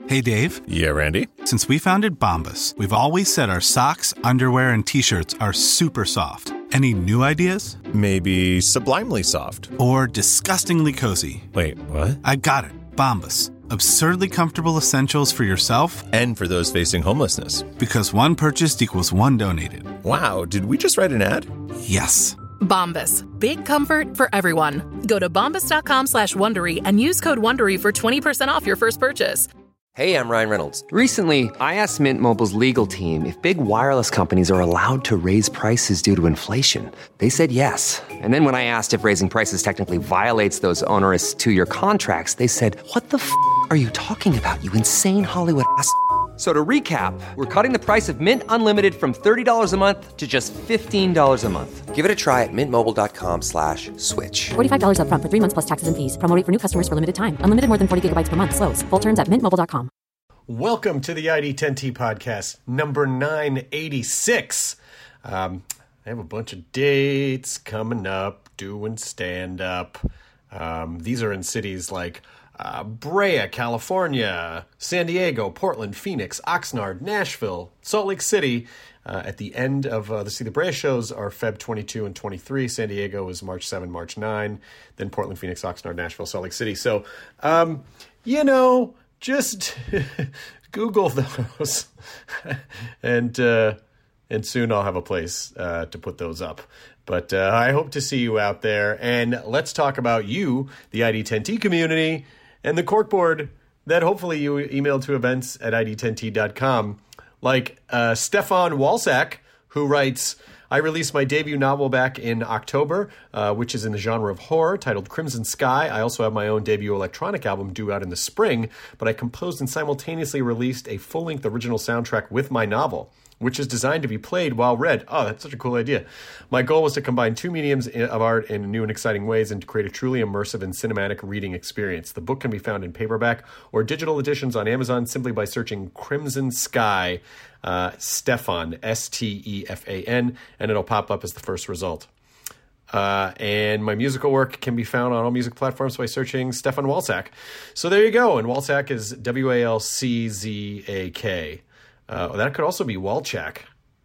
Hey, Dave. Yeah, Randy? Since we founded Bombas, we've always said our socks, underwear, and T-shirts are super soft. Any new ideas? Maybe sublimely soft. Or disgustingly cozy. Wait, what? I got it. Bombas. Absurdly comfortable essentials for yourself and for those facing homelessness. Because one purchased equals one donated. Wow, did we just write an ad? Yes. Bombas. Big comfort for everyone. Go to bombas.com/Wondery and use code Wondery for 20% off your first purchase. Hey, I'm Ryan Reynolds. Recently, I asked Mint Mobile's legal team if big wireless companies are allowed to raise prices due to inflation. They said yes. And then when I asked if raising prices technically violates those onerous two-year contracts, they said, "What the f*** are you talking about, you insane Hollywood ass?" So to recap, we're cutting the price of Mint Unlimited from $30 a month to just $15 a month. Give it a try at mintmobile.com/switch. $45 up front for 3 months plus taxes and fees. Promo rate for new customers for limited time. Unlimited more than 40 gigabytes per month. Slows full terms at mintmobile.com. Welcome to the ID10T podcast, number 986. I have a bunch of dates coming up, doing stand-up. These are in cities like Brea, California, San Diego, Portland, Phoenix, Oxnard, Nashville, Salt Lake City. At the end of the Brea shows are Feb 22 and 23. San Diego is March 7, March 9. Then Portland, Phoenix, Oxnard, Nashville, Salt Lake City. So, just Google those, and soon I'll have a place to put those up. But I hope to see you out there, and let's talk about you, the ID10T community, and the corkboard that hopefully you emailed to events@id10t.com, like Stefan Walsack, who writes, "I released my debut novel back in October, which is in the genre of horror, titled Crimson Sky. I also have my own debut electronic album due out in the spring, but I composed and simultaneously released a full-length original soundtrack with my novel, which is designed to be played while read." Oh, that's such a cool idea. "My goal was to combine two mediums of art in new and exciting ways and to create a truly immersive and cinematic reading experience. The book can be found in paperback or digital editions on Amazon simply by searching Crimson Sky, Stefan, Stefan, and it'll pop up as the first result. And my musical work can be found on all music platforms by searching Stefan Walsack." So there you go. And Walsack is Walczak. That could also be Walchak.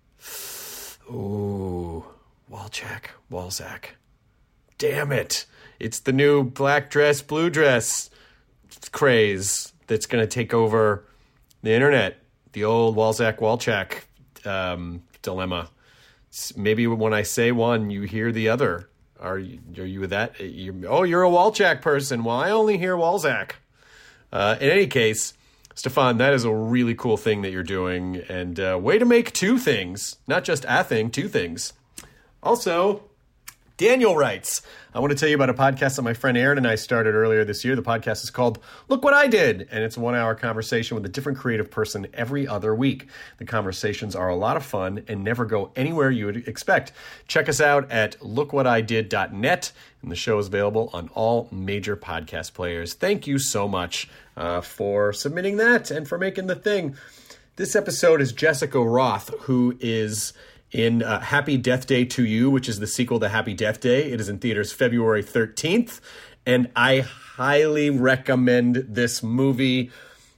Ooh, Walzak. Damn it. It's the new black dress, blue dress craze that's going to take over the internet. The old Walczak dilemma. Maybe when I say one, you hear the other. Are you that? You're a Walchak person. Well, I only hear Walzak. In any case, Stefan, that is a really cool thing that you're doing, and way to make two things, not just a thing, two things. Also, Daniel writes, "I want to tell you about a podcast that my friend Aaron and I started earlier this year. The podcast is called Look What I Did, and it's a 1-hour conversation with a different creative person every other week. The conversations are a lot of fun and never go anywhere you would expect. Check us out at lookwhatidid.net, and the show is available on all major podcast players." Thank you so much for submitting that and for making the thing. This episode is Jessica Roth, who is in Happy Death Day to You, which is the sequel to Happy Death Day. It is in theaters February 13th, and I highly recommend this movie.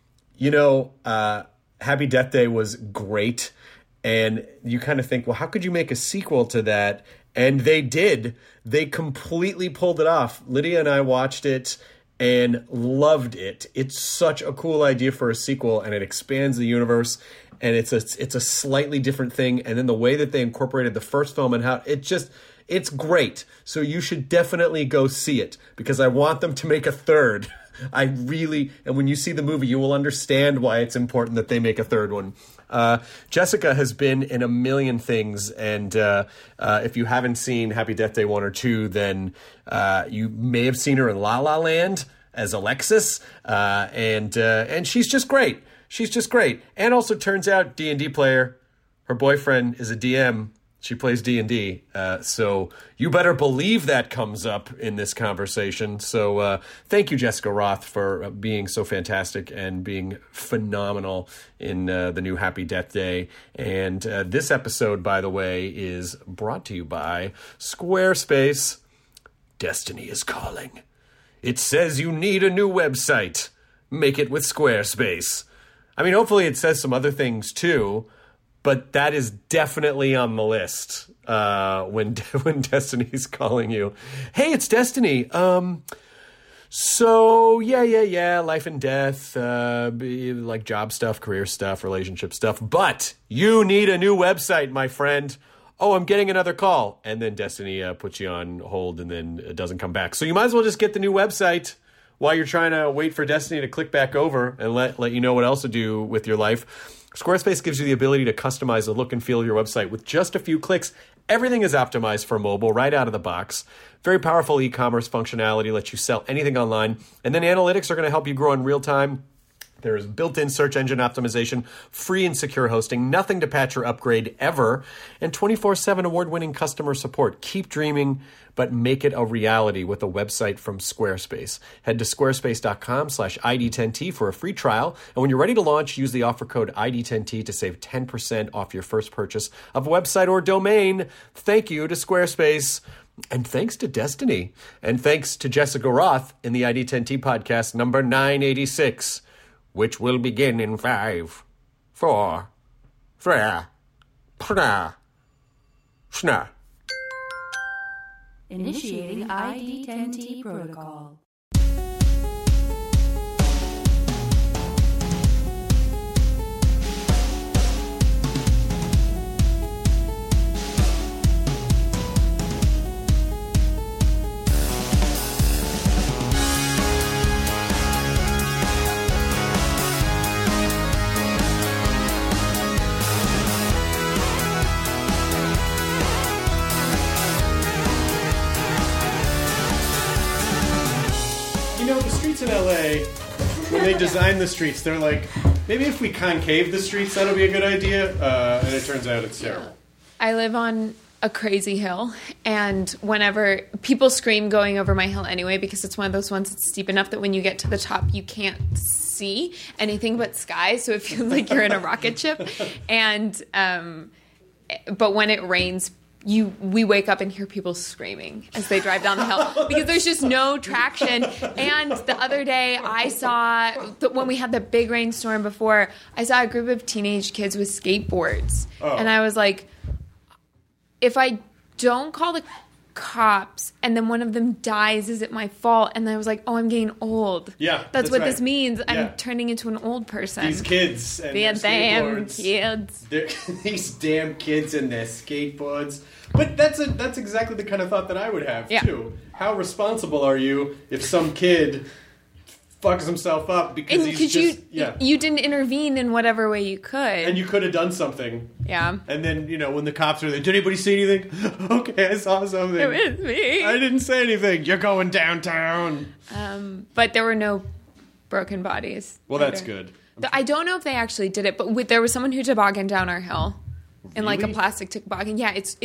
Happy Death Day was great, and you kind of think, well, how could you make a sequel to that? And they did. They completely pulled it off. Lydia and I watched it and loved it. It's such a cool idea for a sequel, and it expands the universe, and it's a slightly different thing. And then the way that they incorporated the first film and how it's great. So you should definitely go see it, because I want them to make a third. And when you see the movie, you will understand why it's important that they make a third one. Jessica has been in a million things, and if you haven't seen Happy Death Day 1 or 2, then you may have seen her in La La Land as Alexis, and she's just great. She's just great. And also turns out D&D player. Her boyfriend is a DM. She plays D&D. So you better believe that comes up in this conversation. So thank you, Jessica Roth, for being so fantastic and being phenomenal in the new Happy Death Day. And this episode, by the way, is brought to you by Squarespace. Destiny is calling. It says you need a new website. Make it with Squarespace. I mean, hopefully it says some other things too, but that is definitely on the list when Destiny's calling you. Hey, it's Destiny. So, yeah, life and death, like job stuff, career stuff, relationship stuff. But you need a new website, my friend. Oh, I'm getting another call. And then Destiny puts you on hold and then it doesn't come back. So you might as well just get the new website while you're trying to wait for Destiny to click back over and let you know what else to do with your life. Squarespace gives you the ability to customize the look and feel of your website with just a few clicks. Everything is optimized for mobile right out of the box. Very powerful e-commerce functionality lets you sell anything online. And then analytics are going to help you grow in real time. There is built-in search engine optimization, free and secure hosting, nothing to patch or upgrade ever, and 24/7 award-winning customer support. Keep dreaming, but make it a reality with a website from Squarespace. Head to squarespace.com/ID10T for a free trial. And when you're ready to launch, use the offer code ID10T to save 10% off your first purchase of a website or domain. Thank you to Squarespace. And thanks to Destiny. And thanks to Jessica Roth in the ID10T podcast number 986, which will begin in 5, 4, 3, Schna. Initiating ID10T protocol. You know, the streets in LA, when they design the streets, they're like, maybe if we concave the streets, that'll be a good idea. And it turns out it's terrible. I live on a crazy hill, and whenever people scream going over my hill anyway, because it's one of those ones that's steep enough that when you get to the top, you can't see anything but sky, so it feels like you're in a rocket ship. And but when it rains, we wake up and hear people screaming as they drive down the hill because there's just no traction. And the other day I saw, when we had the big rainstorm before, I saw a group of teenage kids with skateboards. Oh. And I was like, if I don't call the cops and then one of them dies, is it my fault? And I was like, oh, I'm getting old. Yeah, that's what right. This means. I'm turning into an old person. These kids and their damn kids. These damn kids and their skateboards. But that's exactly the kind of thought that I would have too. How responsible are you if some kid fucks himself up because you didn't intervene in whatever way you could, and you could have done something. Yeah. And then when the cops are there, did anybody see anything? Okay, I saw something. It was me. I didn't say anything. You're going downtown. But there were no broken bodies. Well, that's good. I don't know if they actually did it, but there was someone who tobogganed down our hill in like a plastic toboggan. Yeah, it's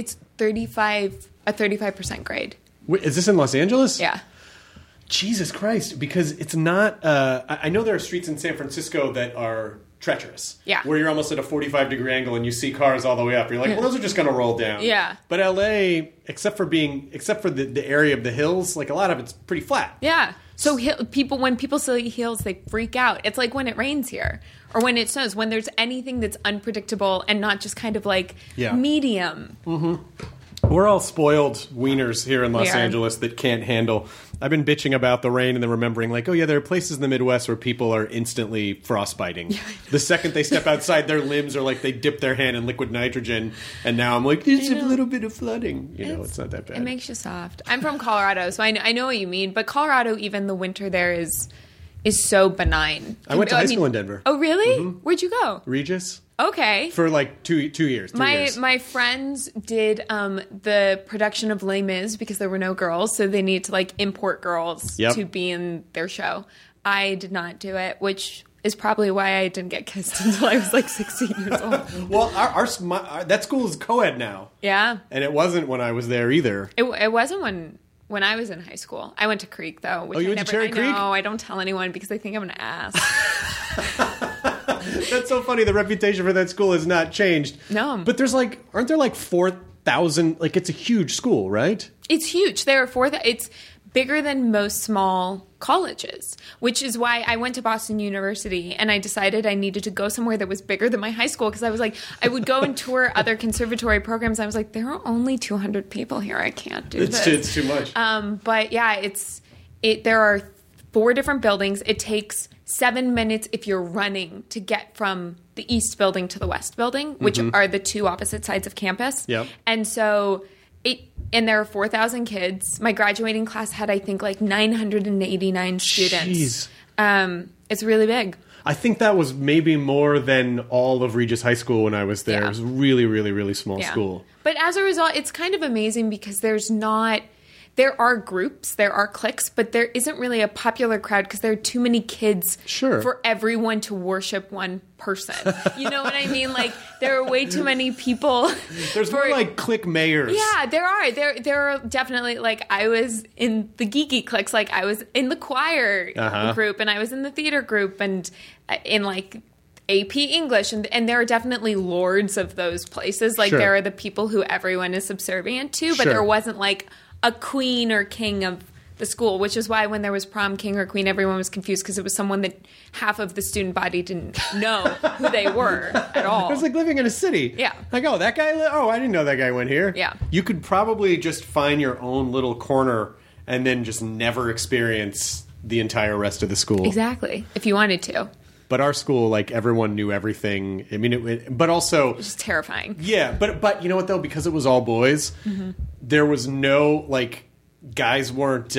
35% grade. Wait, is this in Los Angeles? Yeah. Jesus Christ, because it's not... I know there are streets in San Francisco that are treacherous. Yeah. Where you're almost at a 45-degree angle and you see cars all the way up. You're like, well, those are just going to roll down. Yeah. But LA, except for the area of the hills, like a lot of it's pretty flat. Yeah. So when people see hills, they freak out. It's like when it rains here. Or when it snows. When there's anything that's unpredictable and not just kind of like medium. Mm-hmm. We're all spoiled wieners here in Los Angeles that can't handle... I've been bitching about the rain and then remembering like, oh yeah, there are places in the Midwest where people are instantly frostbiting. Yeah, the second they step outside, their limbs are like they dip their hand in liquid nitrogen. And now I'm like, it's a little bit of flooding. It's not that bad. It makes you soft. I'm from Colorado, so I know what you mean. But Colorado, even the winter there is so benign. I went to high school in Denver. Oh, really? Mm-hmm. Where'd you go? Regis. Okay. For like 2 years. 3 years. My friends did the production of Les Mis because there were no girls, so they needed to like import girls to be in their show. I did not do it, which is probably why I didn't get kissed until I was like 16 years old. Well, that school is co-ed now. Yeah. And it wasn't when I was there either. It wasn't when I was in high school. I went to Creek though. Which you went to Cherry Creek? No, I don't tell anyone because they think I'm an ass. That's so funny. The reputation for that school has not changed. No. But aren't there like 4,000, like it's a huge school, right? It's huge. There are 4,000. It's bigger than most small colleges, which is why I went to Boston University, and I decided I needed to go somewhere that was bigger than my high school, because I was like, I would go and tour other conservatory programs. I was like, there are only 200 people here. I can't do this. It's too much. But yeah, there are 4 different buildings. It takes 7 minutes if you're running to get from the east building to the west building, which are the 2 opposite sides of campus. Yep. And so and there are 4,000 kids. My graduating class had, I think, like 989 students. Jeez. It's really big. I think that was maybe more than all of Regis High School when I was there. Yeah. It was a really, really, really small school. But as a result, it's kind of amazing because there are groups, there are cliques, but there isn't really a popular crowd because there are too many kids for everyone to worship one person. You know what I mean? Like, there are way too many people. There's more like clique mayors. Yeah, there are. There are definitely, like, I was in the geeky cliques. Like, I was in the choir group, and I was in the theater group, and in, like, AP English, and there are definitely lords of those places. Like, there are the people who everyone is subservient to, but there wasn't, like, a queen or king of the school, which is why when there was prom king or queen, everyone was confused because it was someone that half of the student body didn't know who they were at all. It was like living in a city. Yeah. Like, oh, that guy, I didn't know that guy went here. Yeah. You could probably just find your own little corner and then just never experience the entire rest of the school. Exactly. If you wanted to. But our school, like, everyone knew everything. I mean, but also... It was just terrifying. Yeah, but you know what, though? Because it was all boys, there was no, like, guys weren't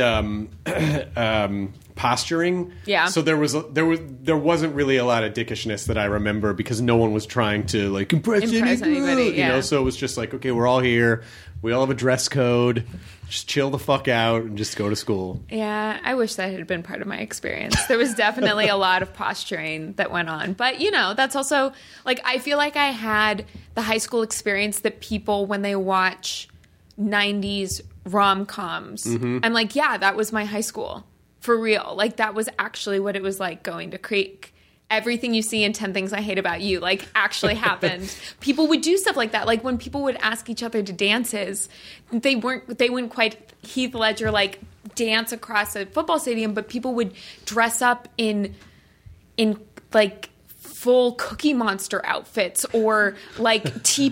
posturing. Yeah. So there wasn't really a lot of dickishness that I remember because no one was trying to, like, impress anybody. You know, so it was just like, okay, we're all here. We all have a dress code. Just chill the fuck out and just go to school. Yeah, I wish that had been part of my experience. There was definitely a lot of posturing that went on. But, you know, that's also, like, I feel like I had the high school experience that people, when they watch 90s rom-coms, I'm like, yeah, that was my high school. For real. Like, that was actually what it was like going to Creek. Everything you see in 10 Things I Hate About You, like, actually happened. People would do stuff like that. Like, when people would ask each other to dances, they wouldn't quite Heath Ledger, like, dance across a football stadium, but people would dress up in like, full Cookie Monster outfits or, like,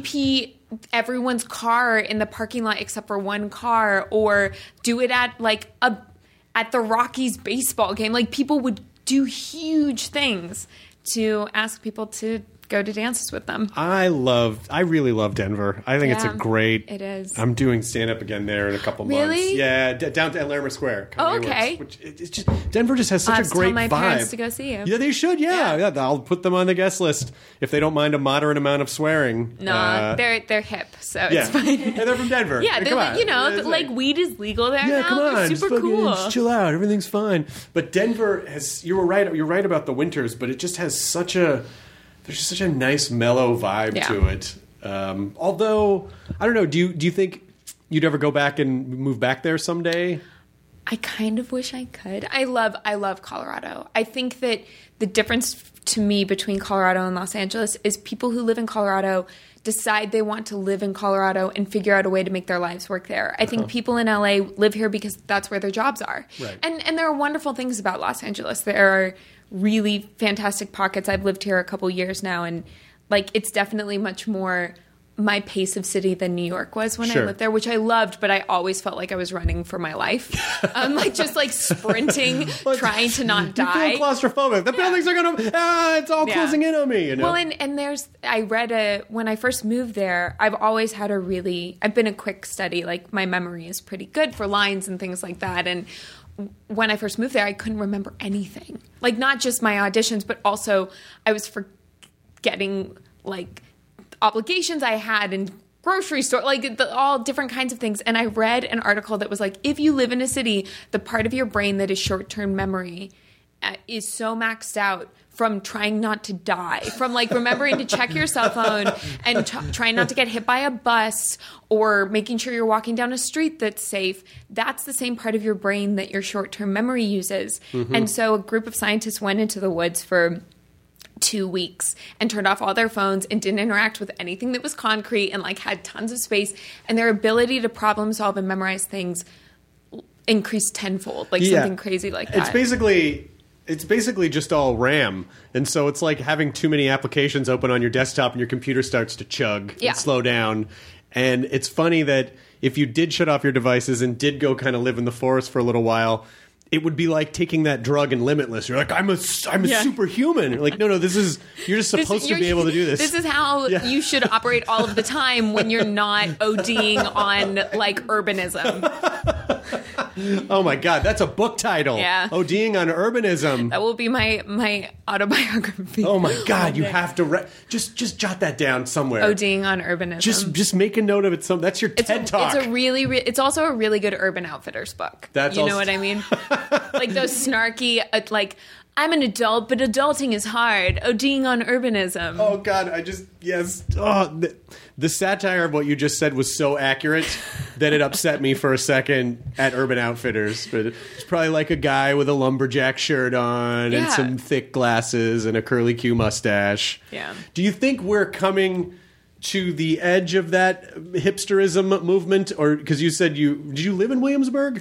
TP everyone's car in the parking lot except for one car, or do it at, like, at the Rockies baseball game. Like, people would do huge things to ask people to go to dances with them. I really love Denver. I think it's a great... It is. I'm doing stand-up again there in a couple months. Really? Yeah, down to Larimer Square. Oh, okay. It's just, Denver just has such a great vibe. I'll tell my parents to go see you. Yeah, they should, yeah. I'll put them on the guest list if they don't mind a moderate amount of swearing. No, they're hip, so it's fine. And they're from Denver. Yeah, come on. You know, like, weed is legal there now. Yeah, come on. It's super cool. Just chill out. Everything's fine. But Denver has... You're right about the winters, but it just has such a... There's just such a nice mellow vibe to it. Although, I don't know, do you think you'd ever go back and move back there someday? I kind of wish I could. I love Colorado. I think that the difference to me between Colorado and Los Angeles is people who live in Colorado decide they want to live in Colorado and figure out a way to make their lives work there. I think people in LA live here because that's where their jobs are. Right. And there are wonderful things about Los Angeles. There are really fantastic pockets. I've lived here a couple years now, and, like, it's definitely much more my pace of city than New York was when I lived there, which I loved, but I always felt like I was running for my life. Just like sprinting, trying to not die. You feel claustrophobic. The buildings are going to, it's all closing in on me, you know? Well, and I read when I first moved there, I've always had I've been a quick study. Like, my memory is pretty good for lines and things like that. And when I first moved there, I couldn't remember anything. Like, not just my auditions, but also I was forgetting, like, obligations I had in grocery store, like, all different kinds of things. And I read an article that was like, if you live in a city, the part of your brain that is short-term memory is so maxed out from trying not to die, from, like, remembering to check your cell phone and trying not to get hit by a bus or making sure you're walking down a street that's safe. That's the same part of your brain that your short-term memory uses. And so a group of scientists went into the woods for 2 weeks and turned off all their phones and didn't interact with anything that was concrete and, like, had tons of space, and their ability to problem solve and memorize things increased tenfold, like something crazy like that. It's basically just all RAM. And so it's like having too many applications open on your desktop and your computer starts to chug and slow down. And it's funny that if you did shut off your devices and did go kind of live in the forest for a little while, it would be like taking that drug in Limitless. You're like, I'm a superhuman. You're like, no, you're just supposed to be able to do this. This is how you should operate all of the time when you're not ODing on like urbanism. Oh my God, that's a book title. Yeah. ODing on urbanism. That will be my autobiography. Oh my God, you have to just jot that down somewhere. ODing on urbanism. Just make a note of it. That's your TED Talk. It's also a really good Urban Outfitters book. You know what I mean? Like those snarky, like, I'm an adult, but adulting is hard. ODing on urbanism. Oh, God, yes. Oh, the satire of what you just said was so accurate that it upset me for a second at Urban Outfitters. But it's probably like a guy with a lumberjack shirt on and some thick glasses and a curly Q mustache. Yeah. Do you think we're coming to the edge of that hipsterism movement? Or because you said did you live in Williamsburg?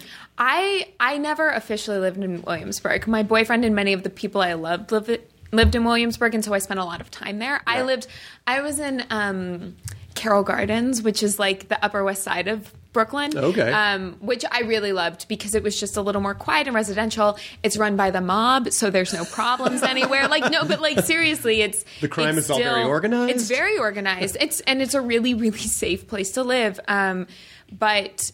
I never officially lived in Williamsburg. My boyfriend and many of the people I loved lived in Williamsburg, and so I spent a lot of time there. Yeah. I was in Carroll Gardens, which is like the Upper West Side of Brooklyn. Okay. Which I really loved because it was just a little more quiet and residential. It's run by the mob, so there's no problems anywhere. Like, no, but like seriously, the crime is all very organized. It's very organized. It's a really, really safe place to live. But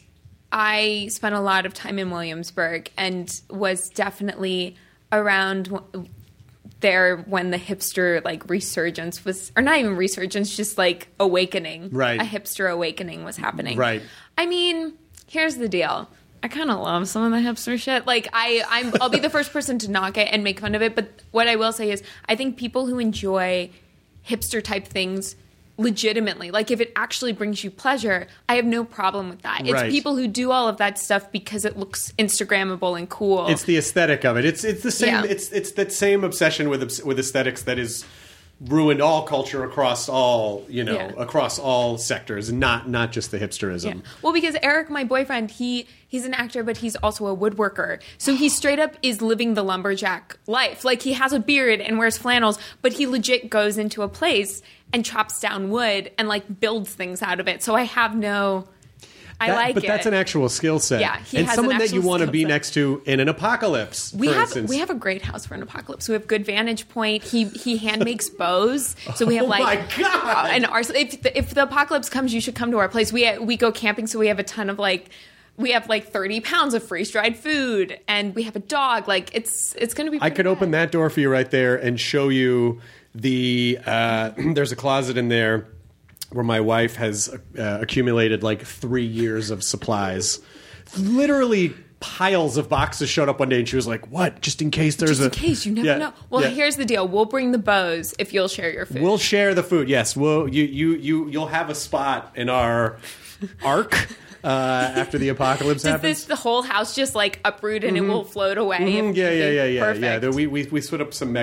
I spent a lot of time in Williamsburg and was definitely around there when the hipster like resurgence was, or not even resurgence, just like awakening. Right. A hipster awakening was happening. Right. I mean, here's the deal. I kind of love some of the hipster shit. Like I'll be the first person to knock it and make fun of it. But what I will say is I think people who enjoy hipster type things legitimately, like if it actually brings you pleasure, I have no problem with that. It's people who do all of that stuff because it looks Instagrammable and cool. It's the aesthetic of it. It's the same. Yeah. It's that same obsession with aesthetics that is ruined all culture across all across all sectors, and not just the hipsterism. Yeah. Well, because Eric, my boyfriend, he's an actor, but he's also a woodworker. So he straight up is living the lumberjack life. Like he has a beard and wears flannels, but he legit goes into a place and chops down wood and like builds things out of it. So I have no. But that's an actual skill set. Yeah, and someone that you want to be next to in an apocalypse. We have a great house for an apocalypse. We have good vantage point. He hand makes bows, so we have my God! And if the apocalypse comes, you should come to our place. We go camping, so we have a ton of we have 30 pounds of freeze dried food, and we have a dog. Like it's going to be. I could open that door for you right there and show you the. There's a closet in there where my wife has accumulated 3 years of supplies. Literally piles of boxes showed up one day and she was like, what? Just in case there's Just in case, you never know. Well, here's the deal. We'll bring the bows if you'll share your food. We'll share the food, yes. You'll have a spot in our ark after the apocalypse happens. The whole house just uproot and it will float away? Yeah. Perfect. We put up some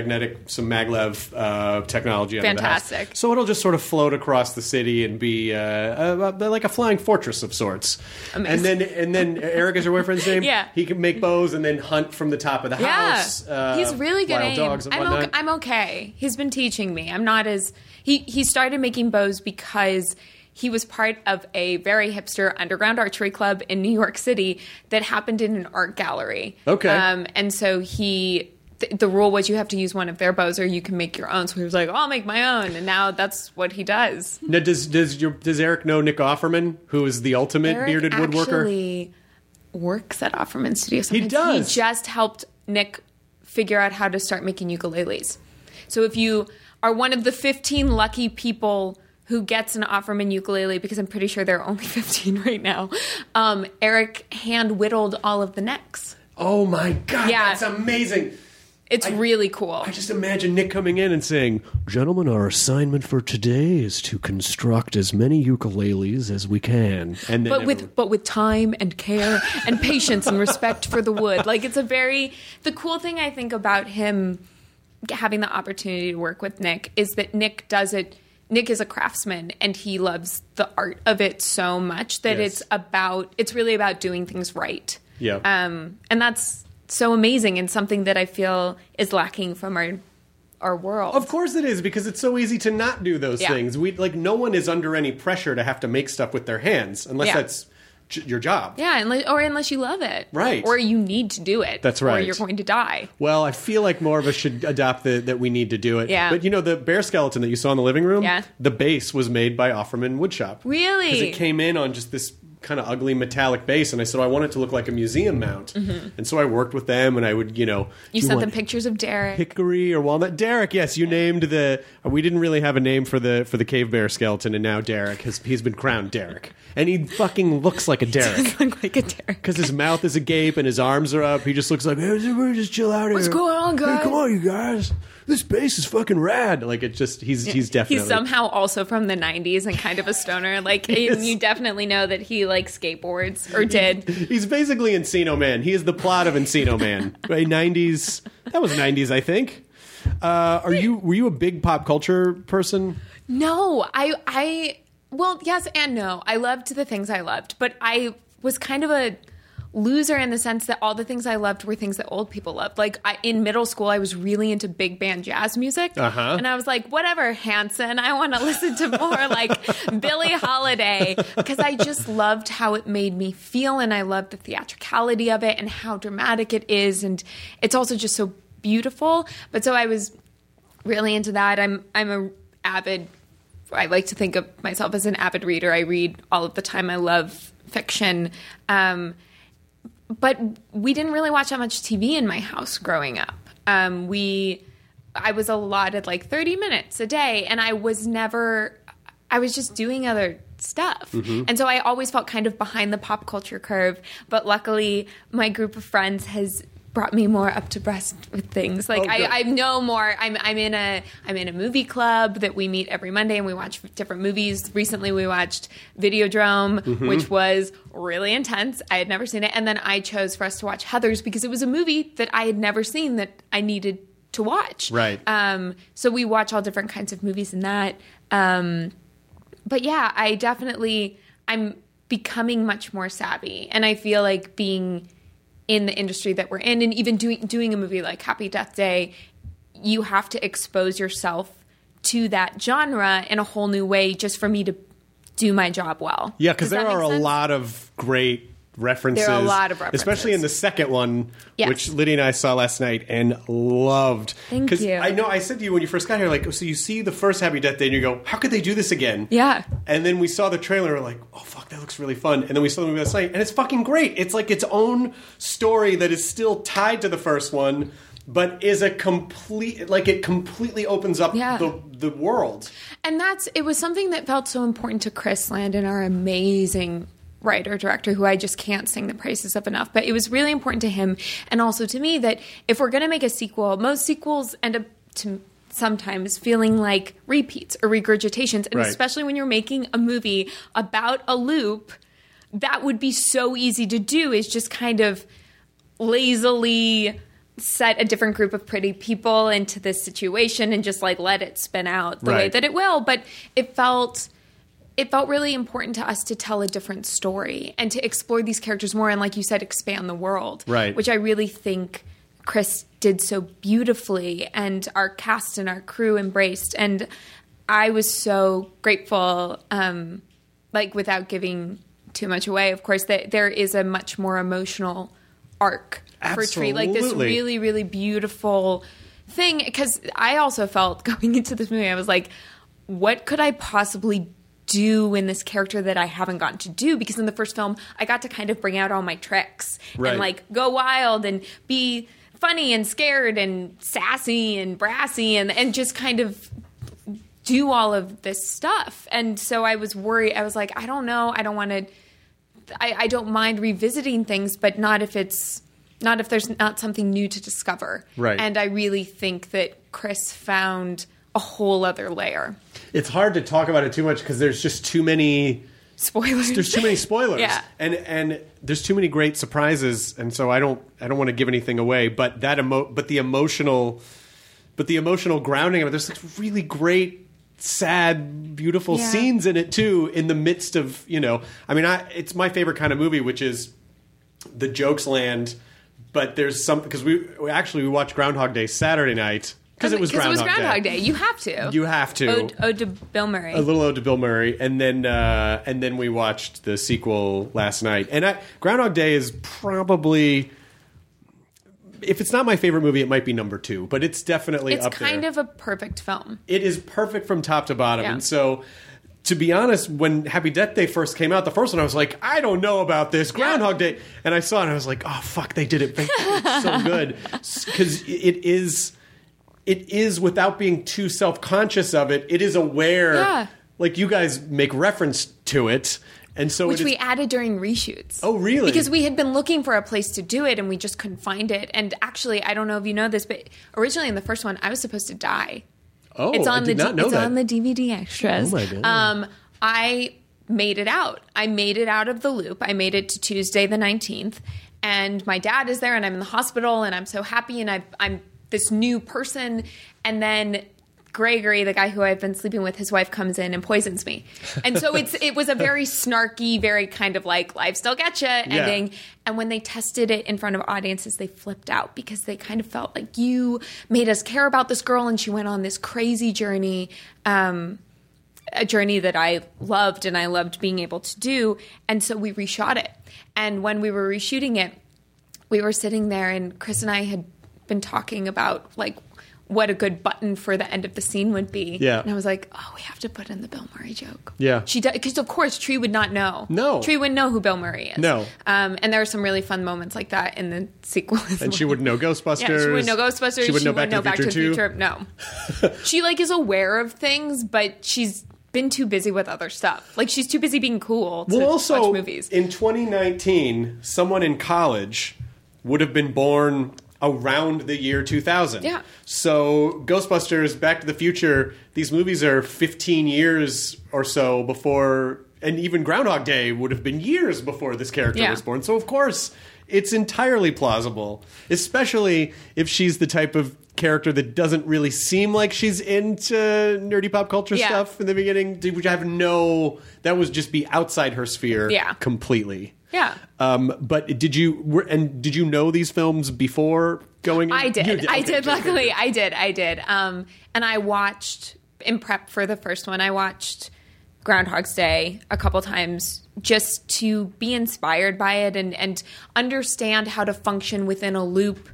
maglev technology under Fantastic. the house. So it'll just sort of float across the city and be like a flying fortress of sorts. Amazing. And then Eric is your boyfriend's name? Yeah. He can make bows and then hunt from the top of the house. He's really good wild aim. Dogs and whatnot. I'm okay. He's been teaching me. I'm not as... He started making bows because... he was part of a very hipster underground archery club in New York City that happened in an art gallery. Okay. And so the rule was you have to use one of their bows or you can make your own. So he was like, I'll make my own. And now that's what he does. Now, does Eric know Nick Offerman, who is the ultimate bearded woodworker? Actually works at Offerman Studio. He does. He just helped Nick figure out how to start making ukuleles. So if you are one of the 15 lucky people who gets an Offerman ukulele, because I'm pretty sure there are only 15 right now, Eric hand-whittled all of the necks. Oh, my God. Yeah. That's amazing. It's really cool. I just imagine Nick coming in and saying, gentlemen, our assignment for today is to construct as many ukuleles as we can. And then but with time and care and patience and respect for the wood. The cool thing I think about him having the opportunity to work with Nick is that Nick does it. Nick is a craftsman and he loves the art of it so much that it's really about doing things right. Yeah. And that's so amazing and something that I feel is lacking from our world. Of course it is, because it's so easy to not do those things. No one is under any pressure to have to make stuff with their hands unless that's your job. Yeah, unless you love it. Right. Or you need to do it. That's right. Or you're going to die. Well, I feel like more of us should adopt that we need to do it. Yeah. But the bear skeleton that you saw in the living room, Yeah. the base was made by Offerman Woodshop. Really? Because it came in on just this kind of ugly metallic base, and I said, I want it to look like a museum mount. Mm-hmm. And so I worked with them, and I would, You sent them pictures of Derek. Hickory or walnut. Derek, yes, you named we didn't really have a name for the cave bear skeleton, and now Derek he's been crowned Derek. And he fucking looks like a Derek. He does look like a Derek. Because his mouth is agape and his arms are up. He just looks like, hey, everybody just chill out here. What's going on, guys? Hey, come on, you guys. This base is fucking rad. Like, it just, he's definitely. He's somehow also from the 90s and kind of a stoner. Like, you definitely know that he, skateboards, or did. He's basically Encino Man. He is the plot of Encino Man. Right, 90s. That was 90s, I think. Were you a big pop culture person? No, well, yes and no. I loved the things I loved, but I was kind of a loser in the sense that all the things I loved were things that old people loved. Like, in middle school, I was really into big band jazz music. Uh-huh. And I was like, whatever, Hanson, I want to listen to more like Billie Holiday, because I just loved how it made me feel, and I loved the theatricality of it and how dramatic it is. And it's also just so beautiful. But so I was really into that. I'm I like to think of myself as an avid reader. I read all of the time. I love fiction. But we didn't really watch that much TV in my house growing up. I was allotted 30 minutes a day, and I was just doing other stuff. Mm-hmm. And so I always felt kind of behind the pop culture curve. But luckily, my group of friends has brought me more up to breast with things. I know more. I'm in a movie club that we meet every Monday, and we watch different movies. Recently we watched Videodrome, mm-hmm. which was really intense. I had never seen it. And then I chose for us to watch Heathers because it was a movie that I had never seen that I needed to watch. Right. So we watch all different kinds of movies in that. But yeah, I'm becoming much more savvy, and I feel like being in the industry that we're in, and even doing a movie like Happy Death Day, you have to expose yourself to that genre in a whole new way just for me to do my job well. Yeah, because there are a lot of great references. There are a lot of references. Especially in the second one, yes. which Lydia and I saw last night and loved. Thank you. I know I said to you when you first got here, so you see the first Happy Death Day and you go, how could they do this again? Yeah. And then we saw the trailer and we're like, oh, fuck, that looks really fun. And then we saw the movie last night and it's fucking great. It's like its own story that is still tied to the first one, but is it completely opens up the world. And it was something that felt so important to Chris Landon, our amazing writer-director, who I just can't sing the praises of enough. But it was really important to him, and also to me, that if we're going to make a sequel, most sequels end up sometimes feeling like repeats or regurgitations. And especially when you're making a movie about a loop, that would be so easy to do, is just kind of lazily set a different group of pretty people into this situation and just let it spin out the way that it will. But it felt really important to us to tell a different story and to explore these characters more and, like you said, expand the world. Right. Which I really think Chris did so beautifully, and our cast and our crew embraced. And I was so grateful, without giving too much away, of course, that there is a much more emotional arc for Tree. This really, really beautiful thing. Because I also felt going into this movie, I was like, what could I possibly do in this character that I haven't gotten to do? Because in the first film, I got to kind of bring out all my tricks and go wild and be funny and scared and sassy and brassy and just kind of do all of this stuff. And so I was worried. I was like, I don't know. I don't want to. I don't mind revisiting things, but not if there's not something new to discover. Right. And I really think that Chris found a whole other layer. It's hard to talk about it too much because there's just too many spoilers. There's too many spoilers. Yeah. And there's too many great surprises, and so I don't want to give anything away, but the emotional grounding of it, there's really great, sad, beautiful scenes in it too, in the midst of, it's my favorite kind of movie, which is the jokes land, but there's some because we watched Groundhog Day Saturday night because it was Groundhog Day. You have to. You have to. Ode to Bill Murray. A little ode to Bill Murray, and then we watched the sequel last night. And Groundhog Day is probably, if it's not my favorite movie, it might be number 2, but it's definitely up there. It's kind of a perfect film. It is perfect from top to bottom, Yeah. and so. To be honest, when Happy Death Day first came out, the first one, I was like, I don't know about this. Groundhog Day. And I saw it and I was like, oh, fuck, they did it. It's so good. Because it is, without being too self-conscious of it, it is aware. Yeah. Like, you guys make reference to it. And so Which we added during reshoots. Oh, really? Because we had been looking for a place to do it and we just couldn't find it. And actually, I don't know if you know this, but originally in the first one, I was supposed to die. Oh, it's on I did not know that. It's on the DVD extras. Oh, my God. I made it out. I made it out of the loop. I made it to Tuesday the 19th. And my dad is there and I'm in the hospital and I'm so happy and I'm this new person. And then Gregory, the guy who I've been sleeping with, his wife comes in and poisons me. And so it was a very snarky, very kind of like life still getcha ending. And when they tested it in front of audiences, they flipped out because they kind of felt like you made us care about this girl and she went on this crazy journey, a journey that I loved and I loved being able to do. And so we reshot it. And when we were reshooting it, we were sitting there and Chris and I had been talking about like what a good button for the end of the scene would be. Yeah. And I was like, oh, we have to put in the Bill Murray joke. Yeah. She does, because of course Tree would not know. No. Tree wouldn't know who Bill Murray is. No. And there are some really fun moments like that in the sequel as And well. she wouldn't know Ghostbusters. Yeah, she wouldn't know Ghostbusters. She wouldn't know Back to the Future 2. No. She like is aware of things, but she's been too busy with other stuff. Like she's too busy being cool to watch movies. In 2019, someone in college would have been born around the year 2000. Yeah. So Ghostbusters, Back to the Future, these movies are 15 years or so before, and even Groundhog Day would have been years before this character was born. So of course, it's entirely plausible, especially if she's the type of character that doesn't really seem like she's into nerdy pop culture stuff in the beginning. Would you have that would just be outside her sphere completely. Yeah. But did you know these films before going in? I did. Okay, I did. Luckily, I did. And I watched, in prep for the first one, I watched Groundhog's Day a couple times just to be inspired by it and understand how to function within a loop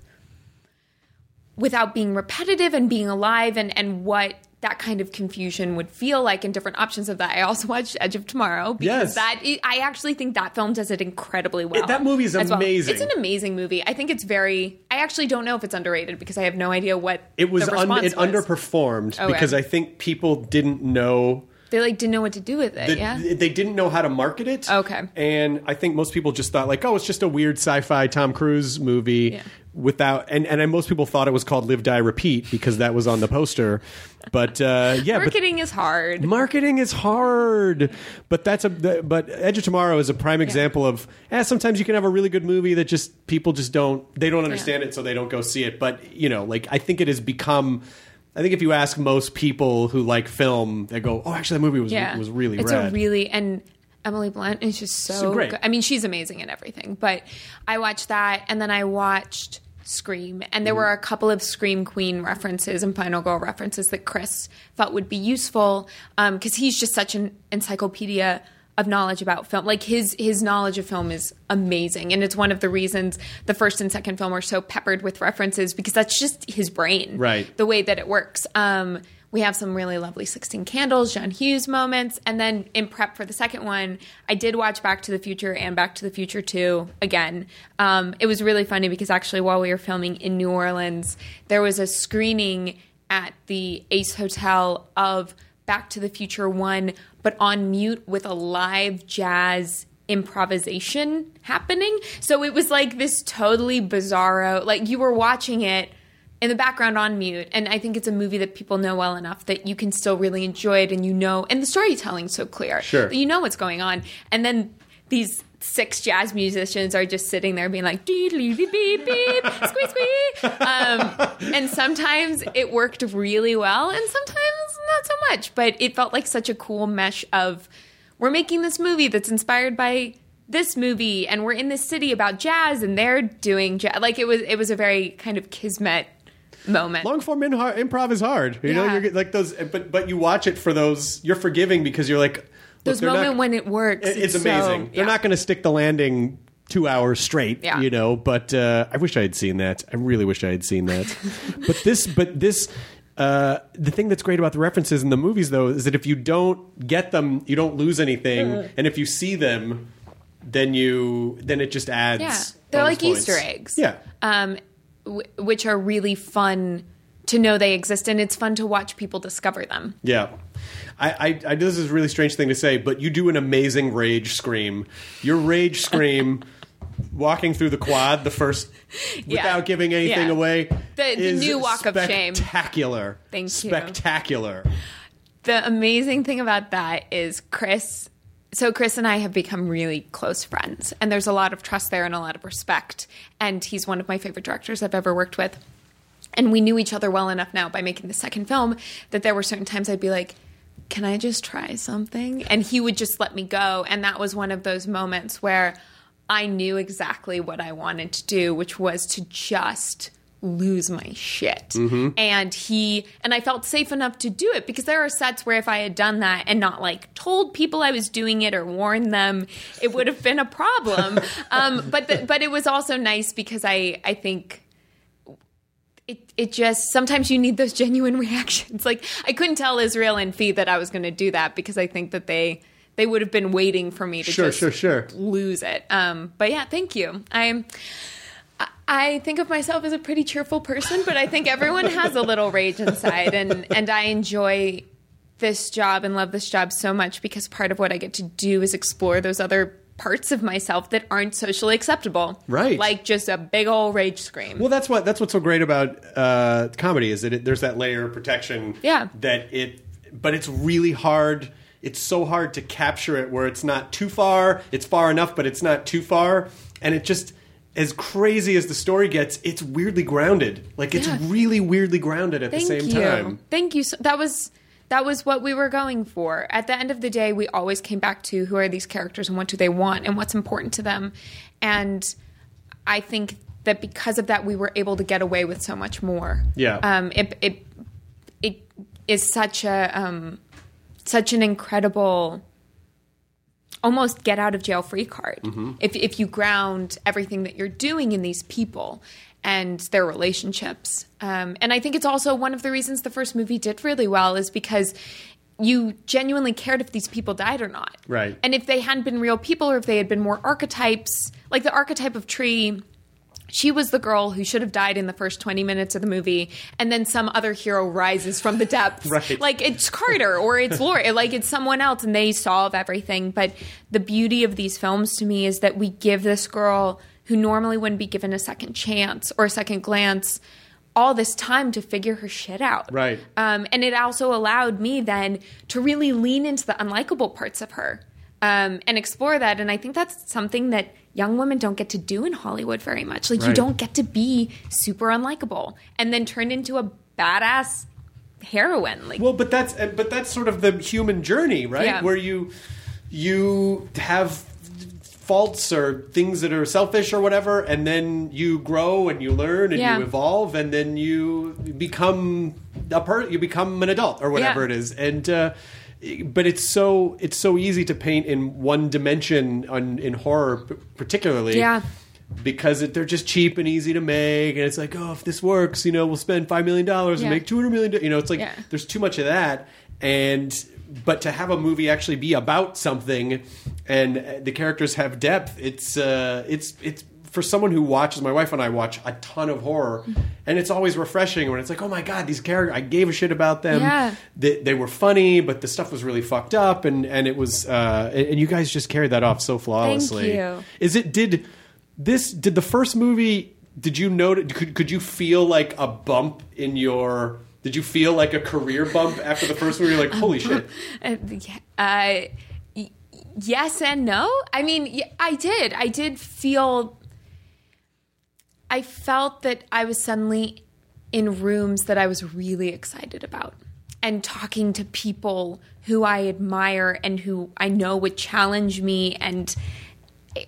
without being repetitive and being alive and what that kind of confusion would feel like and different options of that. I also watched Edge of Tomorrow because I actually think that film does it incredibly well. That movie is amazing. It's an amazing movie. I think it's I actually don't know if it's underrated because I have no idea what it was. The response was. Underperformed because I think people didn't know. They didn't know what to do with it. They didn't know how to market it. Okay. And I think most people just thought like, oh, it's just a weird sci-fi Tom Cruise movie without. And most people thought it was called Live, Die, Repeat because that was on the poster. But marketing is hard. Marketing is hard. But but Edge of Tomorrow is a prime example of sometimes you can have a really good movie that just people just don't understand it, so they don't go see it. But I think it has become. I think if you ask most people who like film, they go, "Oh, actually, that movie was really rad." And Emily Blunt is just so great. Good. I mean, she's amazing in everything. But I watched that, and then I watched Scream, and there were a couple of Scream Queen references and Final Girl references that Chris thought would be useful because he's just such an encyclopedia of knowledge about film. Like his knowledge of film is amazing, and it's one of the reasons the first and second film are so peppered with references because that's just his brain, right? The way that it works. We have some really lovely 16 Candles, John Hughes moments, and then in prep for the second one, I did watch Back to the Future and Back to the Future 2 again. It was really funny because actually while we were filming in New Orleans, there was a screening at the Ace Hotel of Back to the Future 1, but on mute with a live jazz improvisation happening. So it was like this totally bizarro, like you were watching it in the background on mute. And I think it's a movie that people know well enough that you can still really enjoy it and and the storytelling's so clear. Sure. That you know what's going on. And then these 6 jazz musicians are just sitting there being like, beep, beep, beep, squeak, squeak. And sometimes it worked really well and sometimes not so much. But it felt like such a cool mesh of, we're making this movie that's inspired by this movie and we're in this city about jazz and they're doing jazz. Like it was a very kind of kismet moment. Long form improv is hard. You know, you're like those, but you watch it for those. You're forgiving because you're like those moments when it works. It's amazing. They're not going to stick the landing 2 hours straight. You know, but I wish I had seen that. I really wish I had seen that. but this. The thing that's great about the references in the movies, though, is that if you don't get them, you don't lose anything, and if you see them, then it just adds. Yeah, they're like points. Easter eggs. Yeah. Which are really fun to know they exist, and it's fun to watch people discover them. Yeah. I this is a really strange thing to say, but you do an amazing rage scream. Your rage scream, walking through the quad, the first, without giving anything away, the new walk of shame. Spectacular. Thank you. Spectacular. The amazing thing about that is Chris. So Chris and I have become really close friends, and there's a lot of trust there and a lot of respect. And he's one of my favorite directors I've ever worked with. And we knew each other well enough now by making the second film that there were certain times I'd be like, can I just try something? And he would just let me go. And that was one of those moments where I knew exactly what I wanted to do, which was to just lose my shit. Mm-hmm. And I felt safe enough to do it, because there are sets where if I had done that and not like told people I was doing it or warned them, it would have been a problem. But it was also nice because I think it just, sometimes you need those genuine reactions. Like I couldn't tell Israel and Fee that I was going to do that, because I think that they would have been waiting for me to lose it. But yeah, thank you. I think of myself as a pretty cheerful person, but I think everyone has a little rage inside, and I enjoy this job and love this job so much because part of what I get to do is explore those other parts of myself that aren't socially acceptable. Right. Like just a big old rage scream. Well, that's what's so great about comedy is that there's that layer of protection. Yeah. But it's really hard. It's so hard to capture it where it's not too far. It's far enough, but it's not too far. And it just, as crazy as the story gets, it's weirdly grounded. Like it's really weirdly grounded at the same time. Thank you. So that was what we were going for. At the end of the day, we always came back to who are these characters and what do they want and what's important to them. And I think that because of that, we were able to get away with so much more. Yeah. It is such an incredible, almost get out of jail free card. Mm-hmm. If you ground everything that you're doing in these people and their relationships. And I think it's also one of the reasons the first movie did really well is because you genuinely cared if these people died or not. Right. And if they hadn't been real people, or if they had been more archetypes, like the archetype of Tree, she was the girl who should have died in the first 20 minutes of the movie, and then some other hero rises from the depths. Right. Like it's Carter or it's Laura, like it's someone else, and they solve everything. But the beauty of these films to me is that we give this girl who normally wouldn't be given a second chance or a second glance all this time to figure her shit out. Right. And it also allowed me then to really lean into the unlikable parts of her and explore that. And I think that's something that young women don't get to do in Hollywood very much. Like, you don't get to be super unlikable and then turn into a badass heroine. Like, well, but that's sort of the human journey, right? Yeah. Where you have faults or things that are selfish or whatever, and then you grow and you learn and you evolve, and then you become you become an adult or whatever it is. And but it's so easy to paint in one dimension in horror, particularly. Yeah. Because they're just cheap and easy to make, and it's like, oh, if this works, we'll spend $5 million and make $200 million. It's like there's too much of that, but to have a movie actually be about something, and the characters have depth, it's for someone who watches. My wife and I watch a ton of horror, and it's always refreshing when it's like, oh my god, these characters, I gave a shit about them. Yeah. They were funny, but the stuff was really fucked up, and it was, and you guys just carried that off so flawlessly. Thank you. Did the first movie? Did you notice? Could you feel like a bump in your? Did you feel like a career bump after the first movie? You're like, holy shit. Yes and no. I mean, I did. I did feel. I felt that I was suddenly in rooms that I was really excited about, and talking to people who I admire and who I know would challenge me, and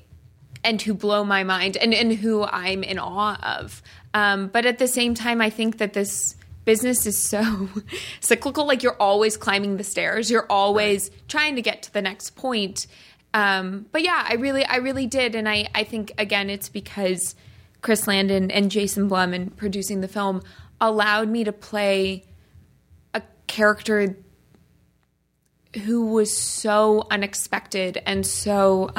who blow my mind and who I'm in awe of. But at the same time, I think that this business is so cyclical. Like, you're always climbing the stairs. You're always trying to get to the next point. But yeah, I really did. And I think, again, it's because Chris Landon and Jason Blum in producing the film allowed me to play a character who was so unexpected and so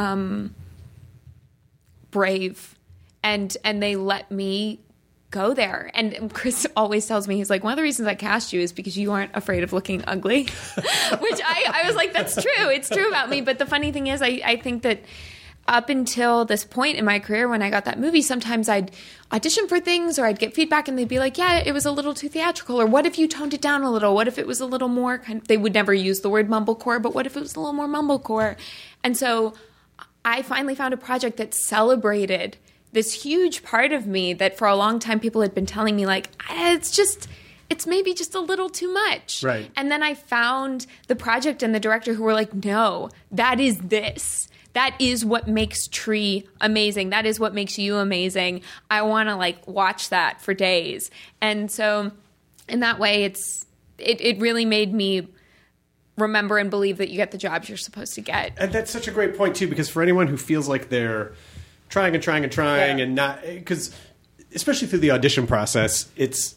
brave, and they let me go there. And Chris always tells me, he's like, one of the reasons I cast you is because you aren't afraid of looking ugly, which I was like, that's true. It's true about me. But the funny thing is, I think that up until this point in my career, when I got that movie, sometimes I'd audition for things or I'd get feedback and they'd be like, yeah, it was a little too theatrical. Or what if you toned it down a little? What if it was a little more they would never use the word mumblecore, but what if it was a little more mumblecore? And so I finally found a project that celebrated this huge part of me that for a long time people had been telling me, like, it's maybe just a little too much. Right. And then I found the project and the director who were like, no, that is this. That is what makes Tree amazing. That is what makes you amazing. I want to like watch that for days. And so in that way, it really made me remember and believe that you get the jobs you're supposed to get. And that's such a great point too, because for anyone who feels like they're trying and not, because especially through the audition process,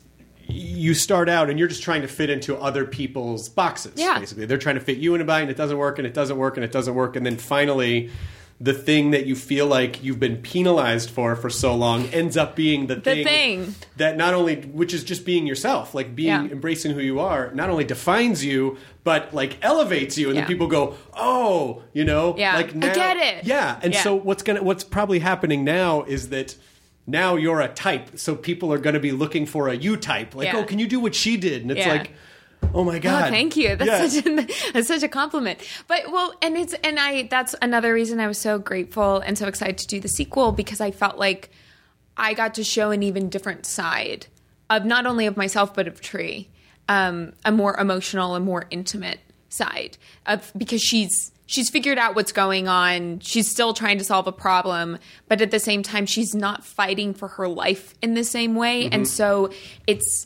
you start out and you're just trying to fit into other people's boxes. Yeah. Basically, they're trying to fit you in a bind, and it doesn't work, and it doesn't work, and it doesn't work, and then finally, the thing that you feel like you've been penalized for so long ends up being the thing that not only, which is just being yourself, like embracing who you are, not only defines you, but like elevates you, and then people go, oh, like now, I get it. Yeah, and so what's probably happening now is that now you're a type, so people are going to be looking for a you type. Like, oh, can you do what she did? And it's like, oh my God. Oh, thank you. That's such a compliment. But that's another reason I was so grateful and so excited to do the sequel, because I felt like I got to show an even different side of not only of myself, but of Tree. A more emotional and more intimate side because she's figured out what's going on. She's still trying to solve a problem, but at the same time, she's not fighting for her life in the same way. Mm-hmm. And so it's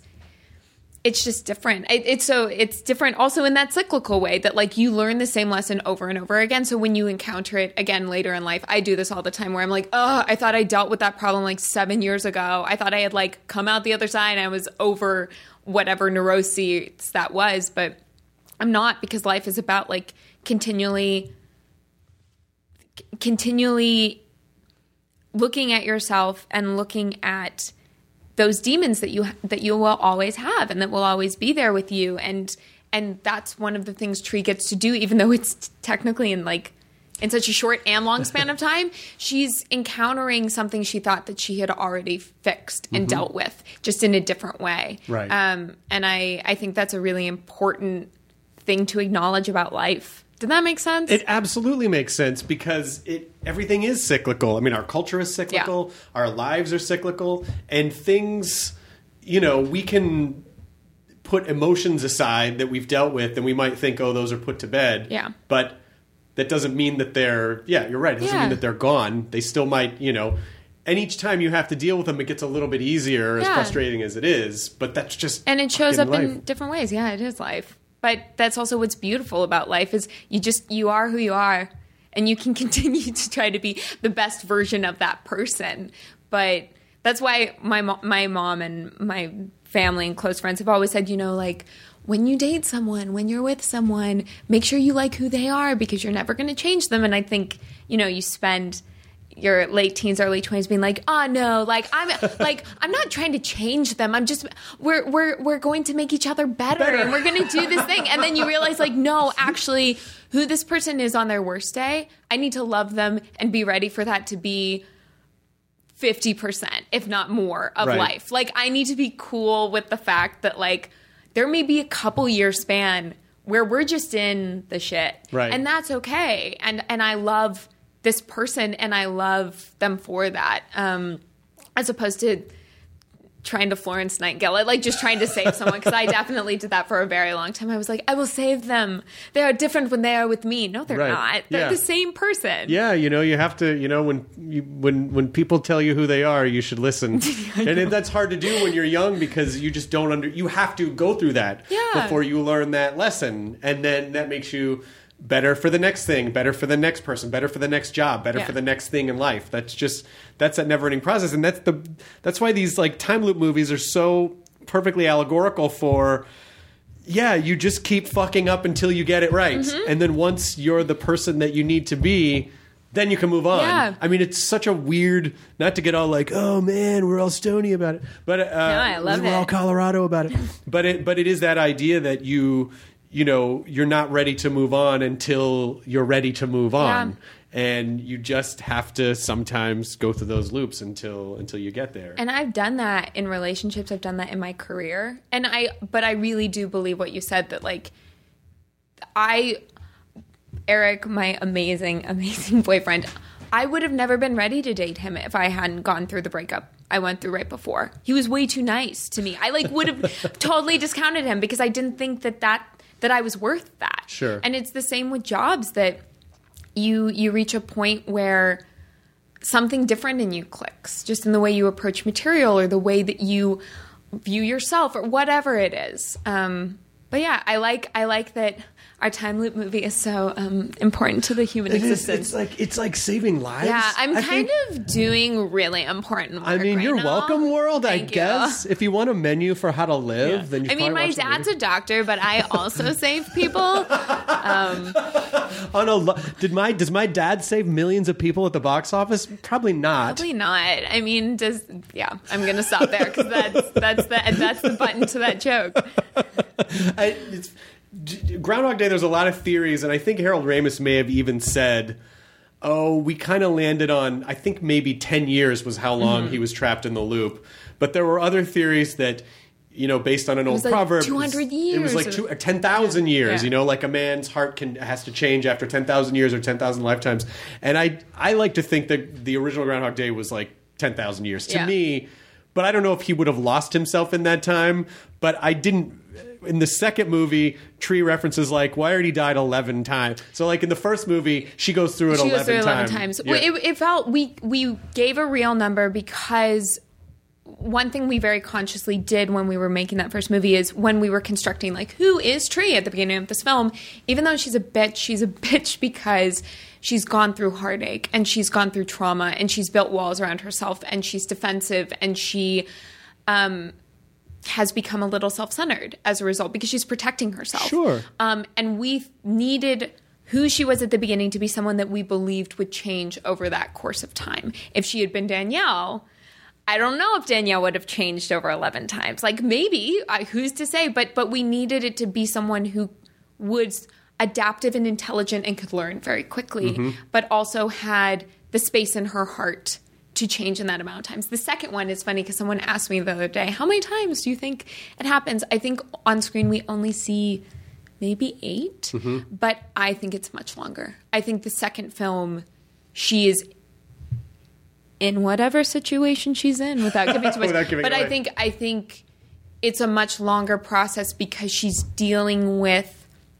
just different. It's different also in that cyclical way that like you learn the same lesson over and over again. So when you encounter it again later in life, I do this all the time where I'm like, oh, I thought I dealt with that problem like 7 years ago. I thought I had like come out the other side and I was over whatever neuroses that was, but I'm not, because life is about like continually looking at yourself and looking at those demons that you will always have and that will always be there with you, and that's one of the things Tree gets to do, even though it's technically in such a short and long span of time. She's encountering something she thought that she had already fixed and dealt with, just in a different way. Right. And I think that's a really important thing to acknowledge about life. Did that make sense? It absolutely makes sense, because everything is cyclical. I mean, our culture is cyclical. Yeah. Our lives are cyclical. And things, we can put emotions aside that we've dealt with, and we might think, oh, those are put to bed. Yeah. But that doesn't mean that you're right. It doesn't mean that they're gone. They still might, and each time you have to deal with them, it gets a little bit easier, as frustrating as it is. But that's just and it shows up life. In different ways. Yeah, it is life. But that's also what's beautiful about life is you are who you are, and you can continue to try to be the best version of that person. But that's why my mom and my family and close friends have always said, like, when you date someone, when you're with someone, make sure you like who they are, because you're never going to change them. And I think, you spend your late teens, early 20s being like, oh no, I'm not trying to change them. I'm just, we're going to make each other better. And we're going to do this thing. And then you realize like, no, actually who this person is on their worst day, I need to love them and be ready for that to be 50%, if not more of life. Like I need to be cool with the fact that like, there may be a couple year span where we're just in the shit. Right. And that's okay. And I love this person and I love them for that. As opposed to trying to Florence Nightingale, like just trying to save someone, because I definitely did that for a very long time. I was like, I will save them. They are different when they are with me. No, they're not. They're the same person. Yeah, you have to, when people tell you who they are, you should listen. And that's hard to do when you're young, because you just don't you have to go through that before you learn that lesson. And then that makes you better for the next thing, better for the next person, better for the next job, better for the next thing in life. That's that never-ending process, and that's why these like time loop movies are so perfectly allegorical for. Yeah, you just keep fucking up until you get it right, and then once you're the person that you need to be, then you can move on. Yeah. I mean, it's such a weird, not to get all like, oh man, we're all stony about it, but I love we're all Colorado about it. But it is that idea that you're not ready to move on until you're ready to move on. Yeah. And you just have to sometimes go through those loops until you get there. And I've done that in relationships. I've done that in my career. But I really do believe what you said, that like Eric, my amazing, amazing boyfriend, I would have never been ready to date him if I hadn't gone through the breakup I went through right before. He was way too nice to me. I like would have totally discounted him because I didn't think that I was worth that. Sure. And it's the same with jobs, that you reach a point where something different in you clicks, just in the way you approach material or the way that you view yourself or whatever it is. But yeah, I like that our time loop movie is so important to the human existence. It's like saving lives. Yeah, I'm kind of doing really important work. I mean, you're welcome, world. I guess if you want a menu for how to live, then you. My dad's a doctor, but I also save people. Does my dad save millions of people at the box office? Probably not. Probably not. I mean, I'm gonna stop there because that's the button to that joke. Groundhog Day, there's a lot of theories, and I think Harold Ramis may have even said, we kind of landed on, I think maybe 10 years was how long he was trapped in the loop. But there were other theories that, based on an old proverb. 200 years. It was like 10,000 years, like a man's heart has to change after 10,000 years or 10,000 lifetimes. And I like to think that the original Groundhog Day was like 10,000 years to me. But I don't know if he would have lost himself in that time. But I didn't. In the second movie, Tree references like, why already died 11 times? So like in the first movie, she goes through it 11 times. Yeah. It felt, we gave a real number because one thing we very consciously did when we were making that first movie is when we were constructing like, who is Tree at the beginning of this film? Even though she's a bitch because she's gone through heartache and she's gone through trauma and she's built walls around herself and she's defensive and she has become a little self-centered as a result because she's protecting herself. Sure. And we needed who she was at the beginning to be someone that we believed would change over that course of time. If she had been Danielle, I don't know if Danielle would have changed over 11 times. Like maybe, who's to say? But we needed it to be someone who was adaptive and intelligent and could learn very quickly, but also had the space in her heart to change in that amount of times. The second one is funny because someone asked me the other day, how many times do you think it happens? I think on screen we only see maybe 8, but I think it's much longer. I think the second film, she is in whatever situation she's in without giving too much. But I think it's a much longer process because she's dealing with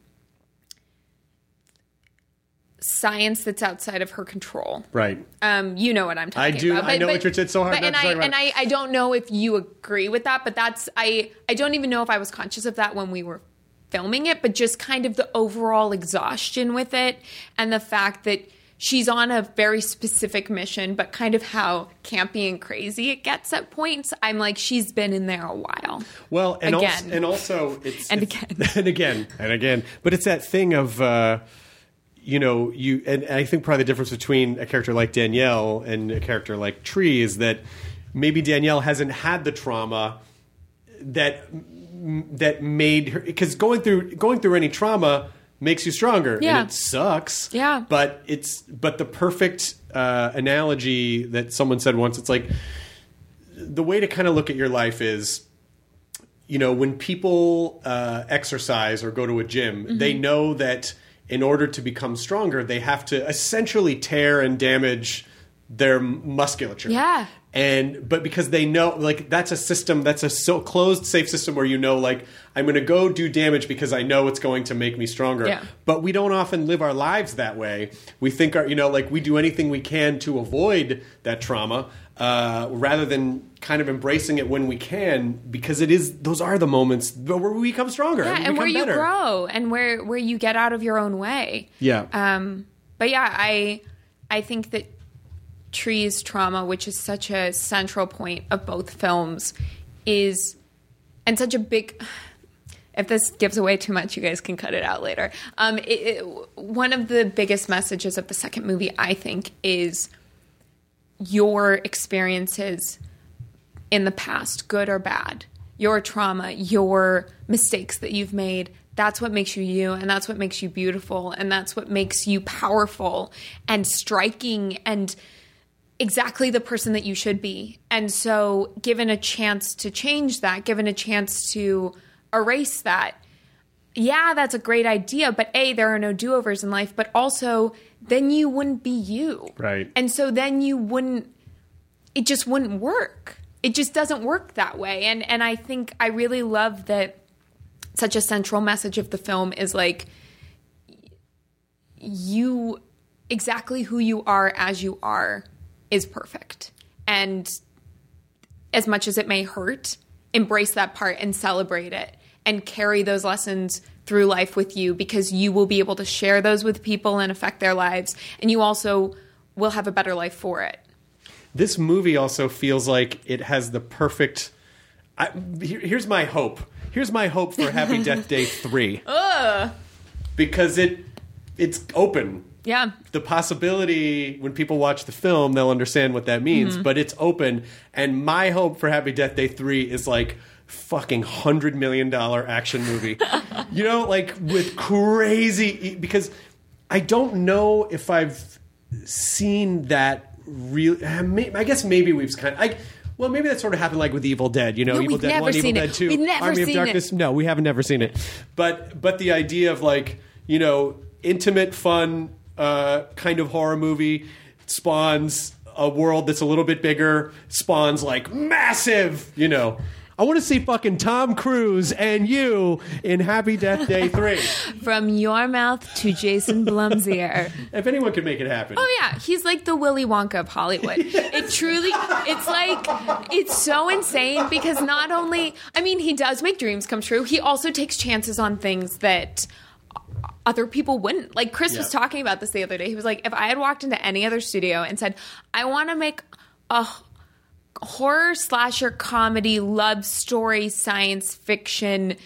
science that's outside of her control. Right. You know what I'm talking about. I know what you're saying. It's so hard. I don't know if you agree with that, but I don't even know if I was conscious of that when we were filming it, but just kind of the overall exhaustion with it and the fact that she's on a very specific mission, but kind of how campy and crazy it gets at points. I'm like, she's been in there a while. Well, and also again. But it's that thing of, and I think probably the difference between a character like Danielle and a character like Tree is that maybe Danielle hasn't had the trauma that made her, because going through any trauma makes you stronger, and it sucks. Yeah. But the perfect analogy that someone said once. It's like the way to kind of look at your life is, when people exercise or go to a gym, they know that in order to become stronger, they have to essentially tear and damage their musculature. Yeah. But because they know, like, that's a system, that's a so closed, safe system where you know, like, I'm going to go do damage because I know it's going to make me stronger. Yeah. But we don't often live our lives that way. We think, like, we do anything we can to avoid that trauma rather than kind of embracing it when we can, because those are the moments where we become stronger. And where you grow and where you get out of your own way. Yeah. But yeah, I think that Tree's trauma, which is such a central point of both films, is, and such a big, if this gives away too much, you guys can cut it out later. One of the biggest messages of the second movie, I think, is your experiences in the past, good or bad, your trauma, your mistakes that you've made. That's what makes you you, and that's what makes you beautiful, and that's what makes you powerful and striking and exactly the person that you should be. And so given a chance to change that, given a chance to erase that, yeah, that's a great idea. But A, there are no do-overs in life, but also then you wouldn't be you. Right. And so then it just wouldn't work. It just doesn't work that way. And I think I really love that such a central message of the film is like, you, exactly who you are as you are, is perfect. And as much as it may hurt, embrace that part and celebrate it and carry those lessons through life with you, because you will be able to share those with people and affect their lives. And you also will have a better life for it. This movie also feels like it has the perfect... here's my hope. Here's my hope for Happy Death Day 3. Because it's open. Yeah. The possibility, when people watch the film, they'll understand what that means, Mm-hmm. but it's open. And my hope for Happy Death Day 3 is like fucking $100 million action movie. Like with crazy... Because I don't know if I've seen that real... I guess maybe we've kind of... Well, maybe that sort of happened like with Evil Dead, No, Evil Dead 1, Evil Dead 2, We've never Army of seen Darkness. it. No, we haven't never seen it. But the idea of like, intimate, fun kind of horror movie spawns a world that's a little bit bigger, spawns like massive, I want to see fucking Tom Cruise and you in Happy Death Day 3. From your mouth to Jason Blum's ear. If anyone could make it happen. Oh yeah, he's like the Willy Wonka of Hollywood. It truly, it's so insane because not only, he does make dreams come true, he also takes chances on things that other people wouldn't. Like Chris was talking about this the other day. He was like, if I had walked into any other studio and said, I want to make a horror slasher comedy love story science fiction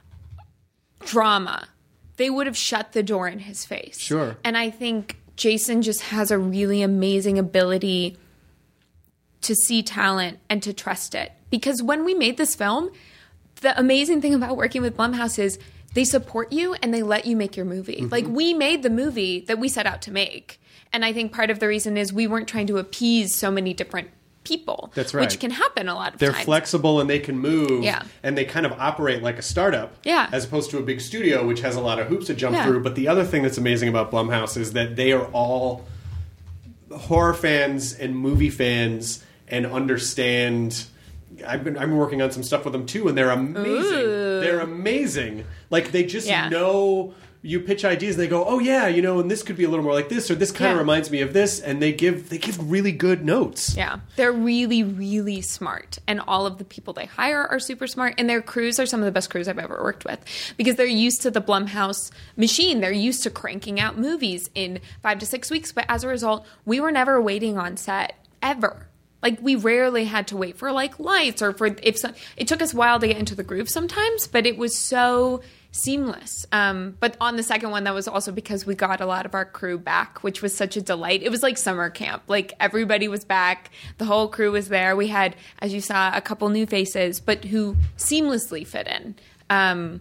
drama, they would have shut the door in his face. Sure. And I think Jason just has a really amazing ability to see talent and to trust it. Because when we made this film, the amazing thing about working with Blumhouse is they support you and they let you make your movie. Mm-hmm. Like, we made the movie that we set out to make. And I think part of the reason is we weren't trying to appease so many different people. That's right. Which can happen a lot of They're times. flexible and they can move. Yeah. And they kind of operate like a startup. Yeah. As opposed to a big studio, which has a lot of hoops to jump Yeah. through. But the other thing that's amazing about Blumhouse is that they are all horror fans and movie fans and understand... I've been working on some stuff with them too, and they're amazing. Ooh. They're amazing. Like, they just Yeah. know... You pitch ideas, and they go, "Oh yeah, and this could be a little more like this, or this kind of Yeah. reminds me of this," and they give really good notes. Yeah. They're really, really smart. And all of the people they hire are super smart. And their crews are some of the best crews I've ever worked with. Because they're used to the Blumhouse machine. They're used to cranking out movies in 5 to 6 weeks. But as a result, we were never waiting on set. Ever. Like, we rarely had to wait for, like, lights or for... It took us a while to get into the groove sometimes, but it was so... seamless. But on the second one, that was also because we got a lot of our crew back, which was such a delight. It was like summer camp. Like, everybody was back. The whole crew was there. We had, as you saw, a couple new faces, but who seamlessly fit in. And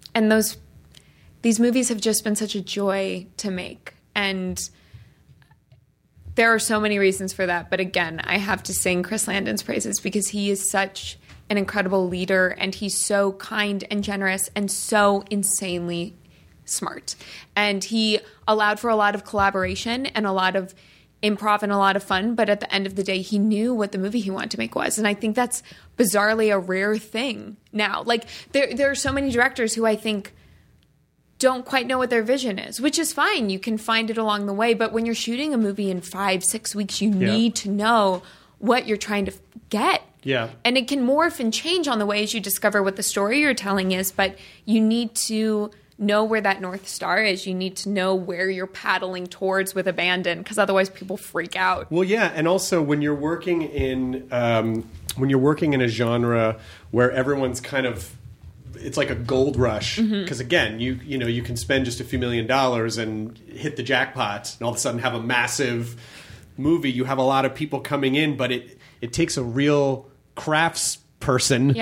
these movies have just been such a joy to make. And there are so many reasons for that. But again, I have to sing Chris Landon's praises because he is such an incredible leader, and he's so kind and generous and so insanely smart. And he allowed for a lot of collaboration and a lot of improv and a lot of fun, but at the end of the day, he knew what the movie he wanted to make was. And I think that's bizarrely a rare thing now. Like, there are so many directors who I think don't quite know what their vision is, which is fine. You can find it along the way. But when you're shooting a movie in 5-6 weeks, you need to know what you're trying to get. Yeah. And it can morph and change on the way as you discover what the story you're telling is, but you need to know where that North Star is. You need to know where you're paddling towards with abandon, because otherwise people freak out. Well, yeah, and also when you're working in a genre where everyone's kind of, it's like a gold rush, because again, you know, you can spend just a few $1 million and hit the jackpot, and all of a sudden have a massive movie. You have a lot of people coming in, but it takes a real crafts person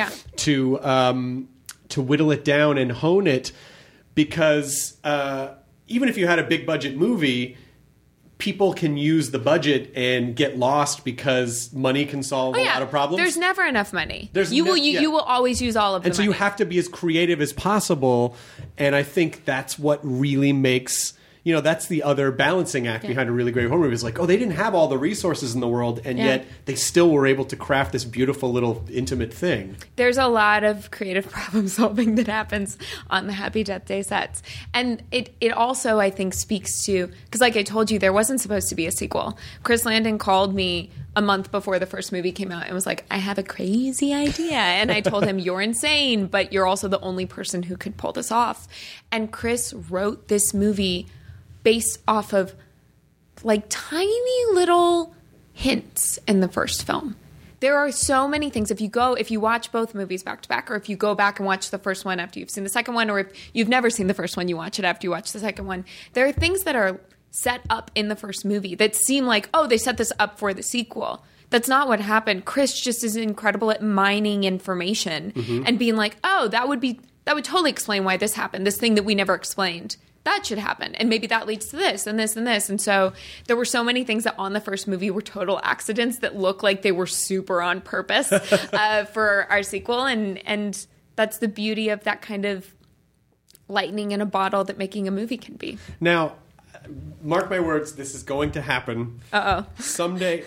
to whittle it down and hone it. Because even if you had a big budget movie, people can use the budget and get lost because money can solve a lot of problems. There's never enough money. You will always use all of the money. And so you have to be as creative as possible. And I think that's what really makes, you know, that's the other balancing act behind a really great horror movie. Is like, oh, they didn't have all the resources in the world, and yet they still were able to craft this beautiful little intimate thing. There's a lot of creative problem solving that happens on the Happy Death Day sets. And it also, I think, speaks to, because like I told you, there wasn't supposed to be a sequel. Chris Landon called me a month before the first movie came out and was like, I have a crazy idea. And I told him, you're insane, but you're also the only person who could pull this off. And Chris wrote this movie based off of like tiny little hints in the first film. There are so many things. If you watch both movies back to back, or if you go back and watch the first one after you've seen the second one, or if you've never seen the first one, you watch it after you watch the second one, there are things that are set up in the first movie that seem like, oh, they set this up for the sequel. That's not what happened. Chris just is incredible at mining information and being like, oh, that would totally explain why this happened. This thing that we never explained. That should happen. And maybe that leads to this and this and this. And so there were so many things that on the first movie were total accidents that look like they were super on purpose for our sequel. And that's the beauty of that kind of lightning in a bottle that making a movie can be. Now, mark my words, this is going to happen. Uh-oh. Someday,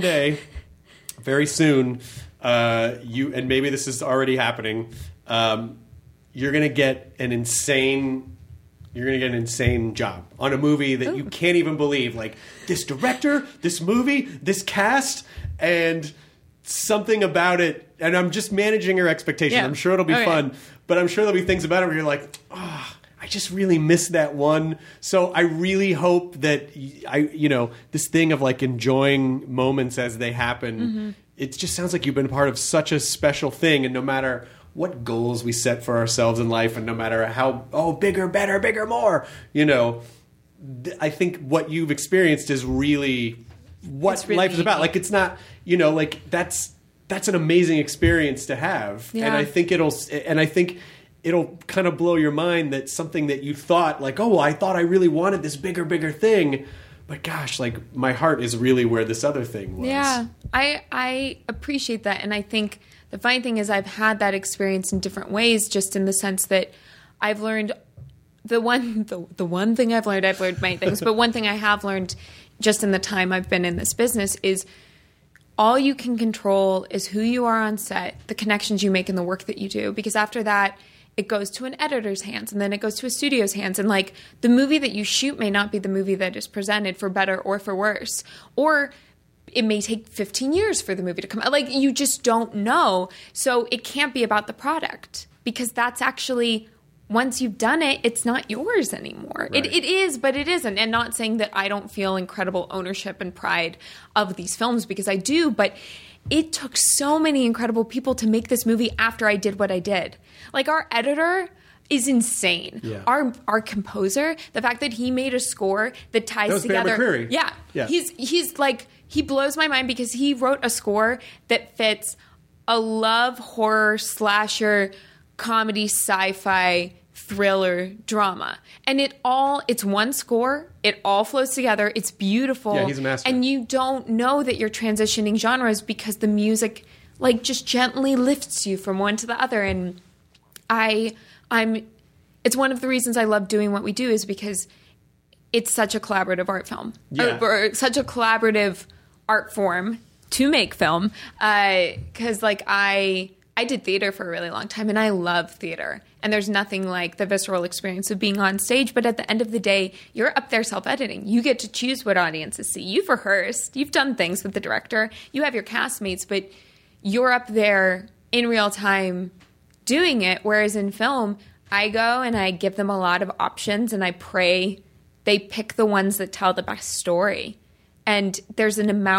very soon, and maybe this is already happening, you're going to get an insane job on a movie that you can't even believe. Like, this director, this movie, this cast, and something about it. And I'm just managing your expectations. Yeah. I'm sure it'll be fun, but I'm sure there'll be things about it where you're like, oh, I just really missed that one. So I really hope that this thing of like enjoying moments as they happen, it just sounds like you've been part of such a special thing. And no matter what goals we set for ourselves in life, and no matter how, bigger, better, bigger, more, I think what you've experienced is really what life is about. Like, it's not, like that's an amazing experience to have. Yeah. And I think it'll kind of blow your mind that something that you thought like, oh, I thought I really wanted this bigger thing, but gosh, like my heart is really where this other thing was. Yeah, I appreciate that. And I think the funny thing is I've had that experience in different ways, just in the sense that I've learned the one thing I've learned many things, but one thing I have learned just in the time I've been in this business is all you can control is who you are on set, the connections you make in the work that you do, because after that, it goes to an editor's hands, and then it goes to a studio's hands. And like, the movie that you shoot may not be the movie that is presented, for better or for worse. Or it may take 15 years for the movie to come out. Like, you just don't know. So it can't be about the product, because that's actually, once you've done it, it's not yours anymore. Right. It is, but it isn't. And not saying that I don't feel incredible ownership and pride of these films, because I do, but it took so many incredible people to make this movie after I did what I did. Like, our editor is insane. Yeah. Our composer, the fact that he made a score that ties together. Bear McCreary. Yeah. He's like, he blows my mind, because he wrote a score that fits a love, horror, slasher, comedy, sci-fi, thriller, drama. And it's one score. It all flows together. It's beautiful. Yeah, he's a master. And you don't know that you're transitioning genres, because the music like just gently lifts you from one to the other. And it's one of the reasons I love doing what we do, is because it's such a collaborative art film, Yeah. or such a collaborative art form to make film. Because like I did theater for a really long time, and I love theater. And there's nothing like the visceral experience of being on stage. But at the end of the day, you're up there self-editing. You get to choose what audiences see. You've rehearsed. You've done things with the director. You have your castmates, but you're up there in real time doing it. Whereas in film, I go and I give them a lot of options, and I pray they pick the ones that tell the best story. And there's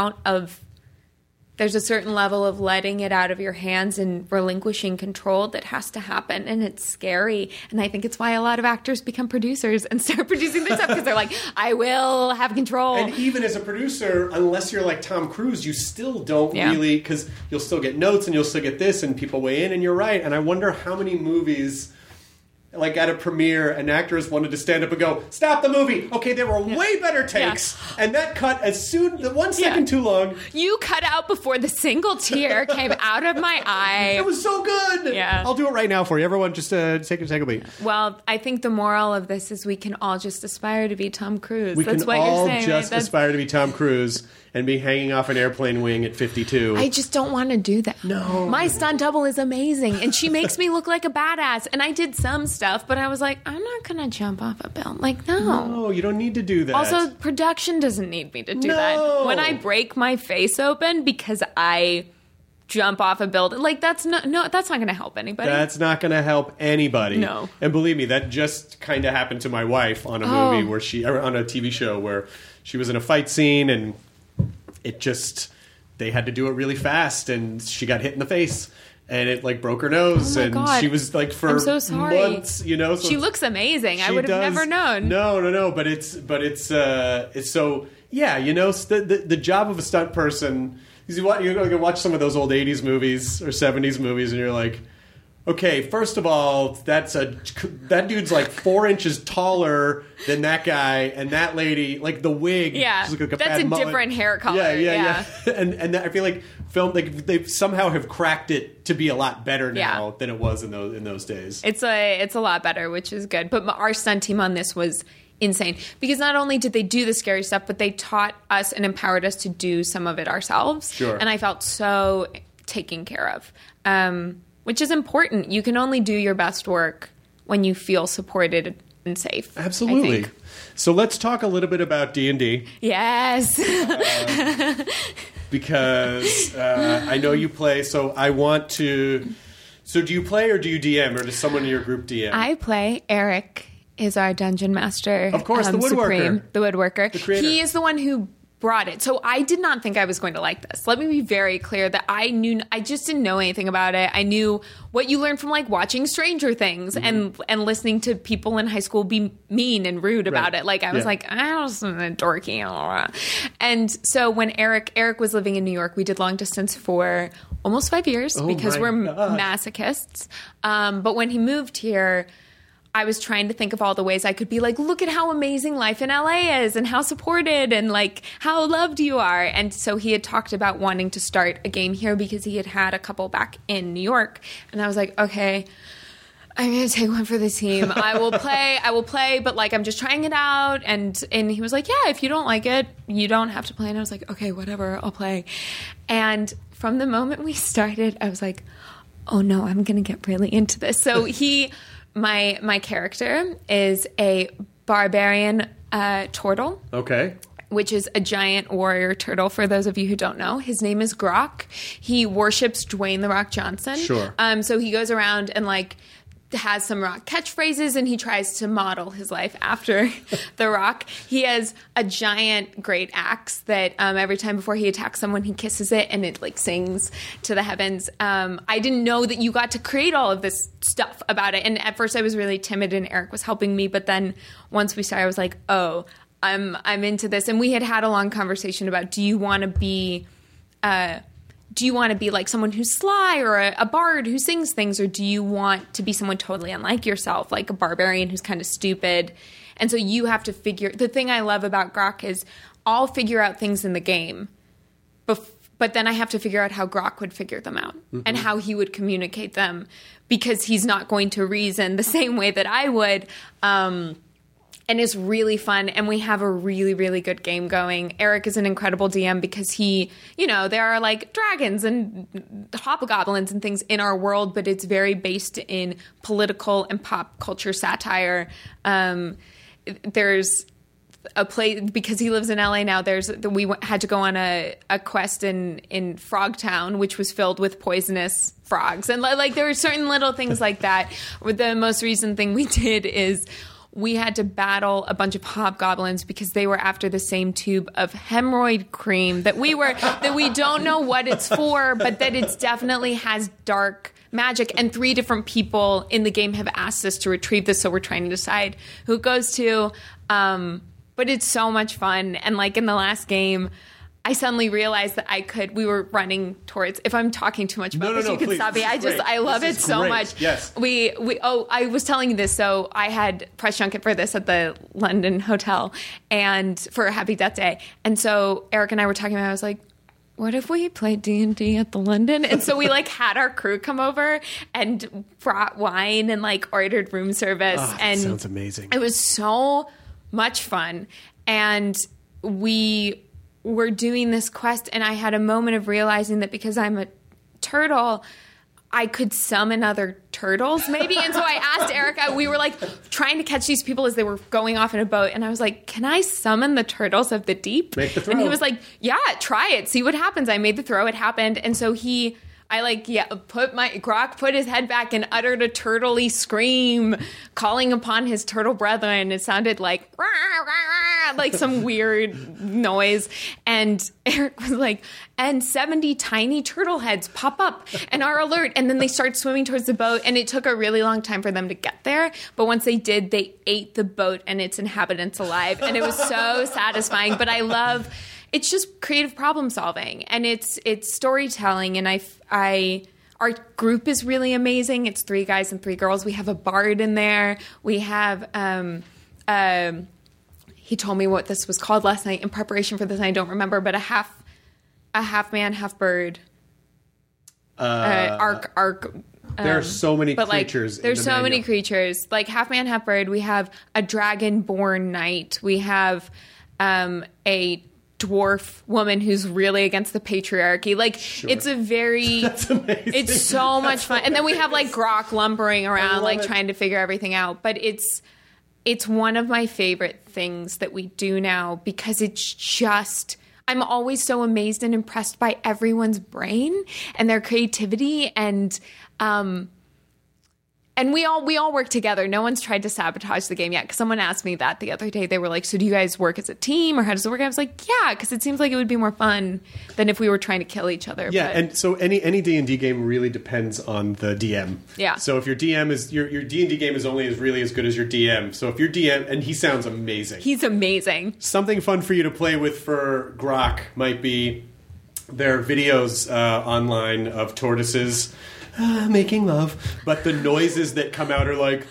a certain level of letting it out of your hands and relinquishing control that has to happen, and it's scary. And I think it's why a lot of actors become producers and start producing their stuff, because they're like, I will have control. And even as a producer, unless you're like Tom Cruise, you still don't really, because you'll still get notes and you'll still get this, and people weigh in, and you're right. And I wonder how many movies, like at a premiere, an actors wanted to stand up and go, stop the movie. Okay, there were way better takes. Yeah. And that cut as soon, the 1 second too long. You cut out before the single tear came out of my eye. It was so good. Yeah. I'll do it right now for you. Everyone just take a beat. Well, I think the moral of this is we can all just aspire to be Tom Cruise. That's what you're saying. Just aspire to be Tom Cruise and be hanging off an airplane wing at 52. I just don't want to do that. No. My stunt double is amazing, and she makes me look like a badass. And I did some stuff, but I was like, I'm not going to jump off a building. Like, no. No, you don't need to do that. Also, production doesn't need me to do that. When I break my face open because I jump off a building, like, that's not going to help anybody. That's not going to help anybody. No. And believe me, that just kind of happened to my wife on a movie on a TV show where she was in a fight scene, and they had to do it really fast, and she got hit in the face, and it like broke her nose, and God. she was like for I'm so sorry. months, So she looks amazing. I would have never known. No, but it's so the job of a stunt person is you can watch some of those old 80s movies or 70s movies, and you're like, okay, first of all, that dude's like 4 inches taller than that guy, and that lady, like the wig. Yeah, she's like that's a different hair color. Yeah. and I feel like film, like they somehow have cracked it to be a lot better now than it was in those days. It's a lot better, which is good. But our stunt team on this was insane, because not only did they do the scary stuff, but they taught us and empowered us to do some of it ourselves. Sure. And I felt so taken care of. Which is important. You can only do your best work when you feel supported and safe. Absolutely. So let's talk a little bit about D&D. Yes. Because I know you play, so I want to... So do you play or do you DM, or does someone in your group DM? I play. Eric is our dungeon master. Of course, the woodworker. Supreme, the woodworker. The creator. He is the one who brought it. So I did not think I was going to like this. Let me be very clear that I just didn't know anything about it. I knew what you learn from like watching Stranger Things and listening to people in high school be mean and rude about it. Like I was like, I was dorky. And so when Eric was living in New York, we did long distance for almost 5 years because we're masochists. But when he moved here, I was trying to think of all the ways I could be like, look at how amazing life in LA is and how supported and like how loved you are. And so he had talked about wanting to start a game here because he had a couple back in New York. And I was like, okay, I'm going to take one for the team. I will play, but like I'm just trying it out. And he was like, yeah, if you don't like it, you don't have to play. And I was like, okay, whatever, I'll play. And from the moment we started, I was like, oh no, I'm going to get really into this. So my character is a barbarian turtle. Okay. Which is a giant warrior turtle, for those of you who don't know. His name is Grok. He worships Dwayne "The Rock" Johnson. Sure. So he goes around and like has some Rock catchphrases, and he tries to model his life after The Rock. He has a giant great axe that every time before he attacks someone, he kisses it and it like sings to the heavens. I didn't know that you got to create all of this stuff about it. And at first I was really timid and Eric was helping me. But then once we started, I was like, oh, I'm into this. And we had a long conversation about, do you want to be like someone who's sly or a bard who sings things, or do you want to be someone totally unlike yourself, like a barbarian who's kind of stupid? And so you have to the thing I love about Grok is I'll figure out things in the game, but then I have to figure out how Grok would figure them out and how he would communicate them, because he's not going to reason the same way that I would. and it's really fun, and we have a really, really good game going. Eric is an incredible DM because he, there are like dragons and hobgoblins and things in our world, but it's very based in political and pop culture satire. There's a place, because he lives in LA now, we had to go on a quest in Frogtown, which was filled with poisonous frogs. And like there were certain little things like that. The most recent thing we did is we had to battle a bunch of hobgoblins because they were after the same tube of hemorrhoid cream that we don't know what it's for, but that it definitely has dark magic. And 3 different people in the game have asked us to retrieve this, so we're trying to decide who it goes to. But it's so much fun. And like in the last game, I suddenly realized that we were running towards, if I'm talking too much about this, you can stop me. I love it so much. Yes. I was telling you this. So I had press junket for this at the London hotel and for a Happy Death Day. And so Eric and I were talking about, I was like, what if we played D&D at the London? And so we like had our crew come over and brought wine and like ordered room service. And that sounds amazing. It was so much fun. And we were doing this quest, and I had a moment of realizing that because I'm a turtle, I could summon other turtles maybe. And so I asked Erica, we were like trying to catch these people as they were going off in a boat, and I was like, can I summon the turtles of the deep? Make the throw. And he was like, yeah, try it, see what happens. I made the throw, it happened. And so Grok put his head back and uttered a turtle-y scream, calling upon his turtle brethren. It sounded like, rah, rah, rah, like some weird noise. And Eric was like, and 70 tiny turtle heads pop up and are alert. And then they start swimming towards the boat. And it took a really long time for them to get there. But once they did, they ate the boat and its inhabitants alive. And it was so satisfying. But I love... It's just creative problem solving, and it's storytelling, and our group is really amazing. It's 3 guys and 3 girls. We have a bard in there. We have he told me what this was called last night in preparation for this, and I don't remember, but a half man, half bird. Arc. There are so many Like, creatures. there's so many creatures. Like half man, half bird. We have a dragon-born knight. We have a dwarf woman who's really against the patriarchy. Like, it's a very... That's amazing. It's so much fun. And then we have, like, Grok lumbering around, like, trying to figure everything out. But it's one of my favorite things that we do now because it's just... I'm always so amazed and impressed by everyone's brain and their creativity, and we all work together. No one's tried to sabotage the game yet. Because someone asked me that the other day. They were like, so do you guys work as a team, or how does it work? I was like, yeah, because it seems like it would be more fun than if we were trying to kill each other. Yeah, but, and so any D&D game really depends on the DM. Yeah. So if your DM is... Your D&D game is only really as good as your DM. So if your DM... And he sounds amazing. He's amazing. Something fun for you to play with for Grok might be... There are videos online of tortoises... making love, but the noises that come out are like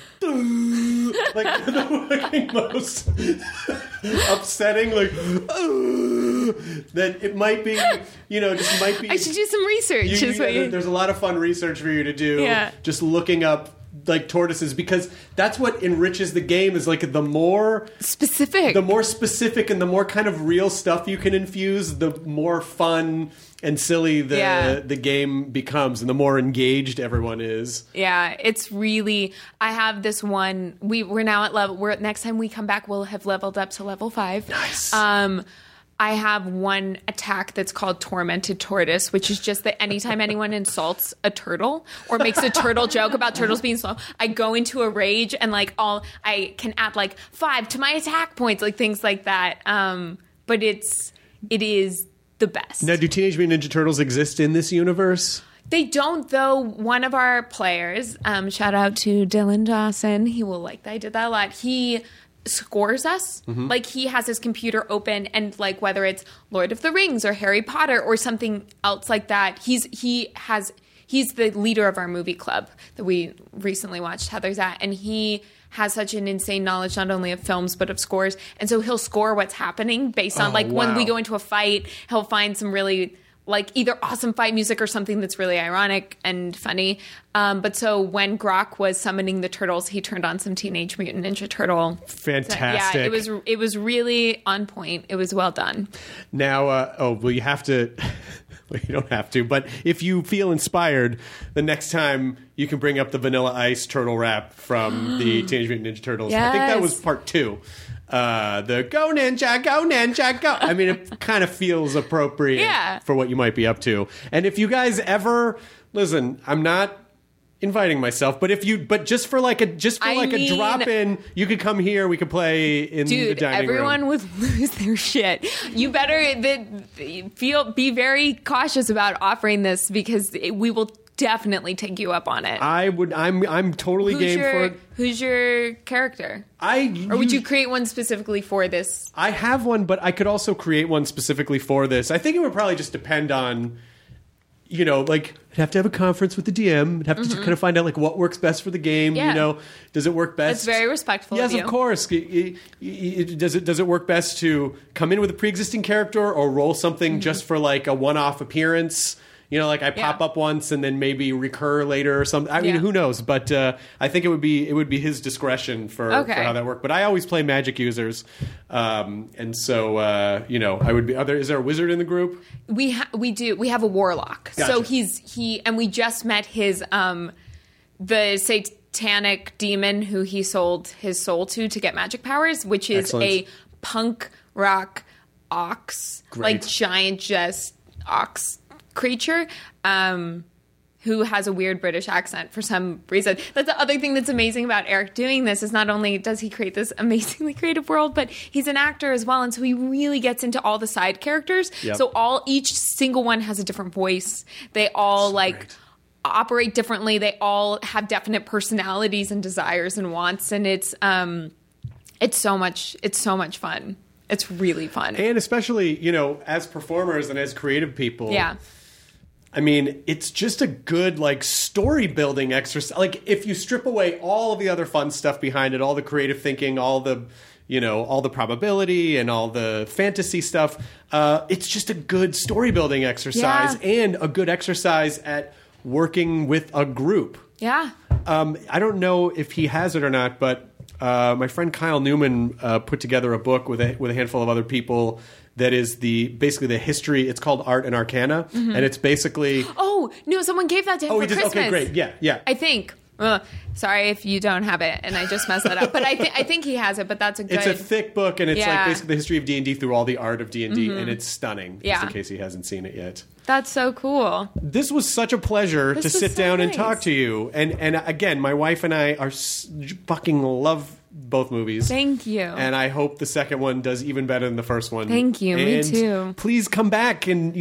the most upsetting, like that it might be, just might be. I should do some research. There's a lot of fun research for you to do. Yeah. Just looking up like tortoises, because that's what enriches the game, is like the more specific and the more kind of real stuff you can infuse, the more fun and silly the game becomes, and the more engaged everyone is. Yeah, it's really... I have this one... We're now at level... next time we come back, we'll have leveled up to level 5. Nice. I have one attack that's called Tormented Tortoise, which is just that anytime anyone insults a turtle or makes a turtle joke about turtles being slow, I go into a rage and I can add 5 to my attack points, like things like that. But it is the best. Now, do Teenage Mutant Ninja Turtles exist in this universe? They don't, though. One of our players, shout out to Dylan Dawson, he will like that. I did that a lot. He scores us. Mm-hmm. Like, he has his computer open, and whether it's Lord of the Rings or Harry Potter or something else like that, he's the leader of our movie club that we recently watched, Heather's at, and he has such an insane knowledge not only of films but of scores, and so he'll score what's happening based on when we go into a fight, he'll find some really either awesome fight music or something that's really ironic and funny. But so when Grok was summoning the turtles, he turned on some Teenage Mutant Ninja Turtle. Fantastic. Yeah, it was really on point. It was well done. Now, you have to. Well, you don't have to, but if you feel inspired, the next time you can bring up the Vanilla Ice turtle rap from the Teenage Mutant Ninja Turtles. Yes. I think that was part 2. The go ninja, go. I mean, it kind of feels appropriate for what you might be up to. And if you guys ever listen, I'm not inviting myself, but just for a drop in, you could come here. We could play in the dining room. Everyone would lose their shit. You better be very cautious about offering this because we will definitely take you up on it. I'm totally game for it. Who's your character? Or would you create one specifically for this? I have one, but I could also create one specifically for this. I think it would probably just depend on, I'd have to have a conference with the DM. I'd have to kind of find out what works best for the game. Yeah. Does it work best? That's very respectful of you. Yes, of course. Does it work best to come in with a pre-existing character or roll something just for a one-off appearance? I pop up once and then maybe recur later or something. I mean, who knows? But I think it would be his discretion for how that worked. But I always play magic users, and so I would be. Is there a wizard in the group? We do. We have a warlock. Gotcha. So and we just met his the satanic demon who he sold his soul to get magic powers, which is a punk rock ox, giant just ox creature who has a weird British accent for some reason. That's the other thing that's amazing about Eric doing this is not only does he create this amazingly creative world, but he's an actor as well, and so he really gets into all the side characters. Yep. So each single one has a different voice. They all operate differently. They all have definite personalities and desires and wants, and it's so much fun. It's really fun. And especially, as performers and as creative people. Yeah. I mean, it's just a good story building exercise. If you strip away all of the other fun stuff behind it, all the creative thinking, all the probability and all the fantasy stuff, it's just a good story building exercise and a good exercise at working with a group. Yeah. I don't know if he has it or not, but my friend Kyle Newman put together a book with a handful of other people that is basically the history. It's called Art and Arcana, and it's basically. Oh no! Someone gave that to him for Christmas. Okay, great. Yeah. I think. Sorry if you don't have it, and I just messed that up. But I think he has it. But that's a good. It's a thick book, and it's basically the history of D&D through all the art of D&D, and it's stunning. Just in case he hasn't seen it yet. That's so cool. This was such a pleasure to sit down and talk to you. And again, my wife and I fucking love both movies. Thank you. And I hope the second one does even better than the first one. Thank you. And me too. Please come back and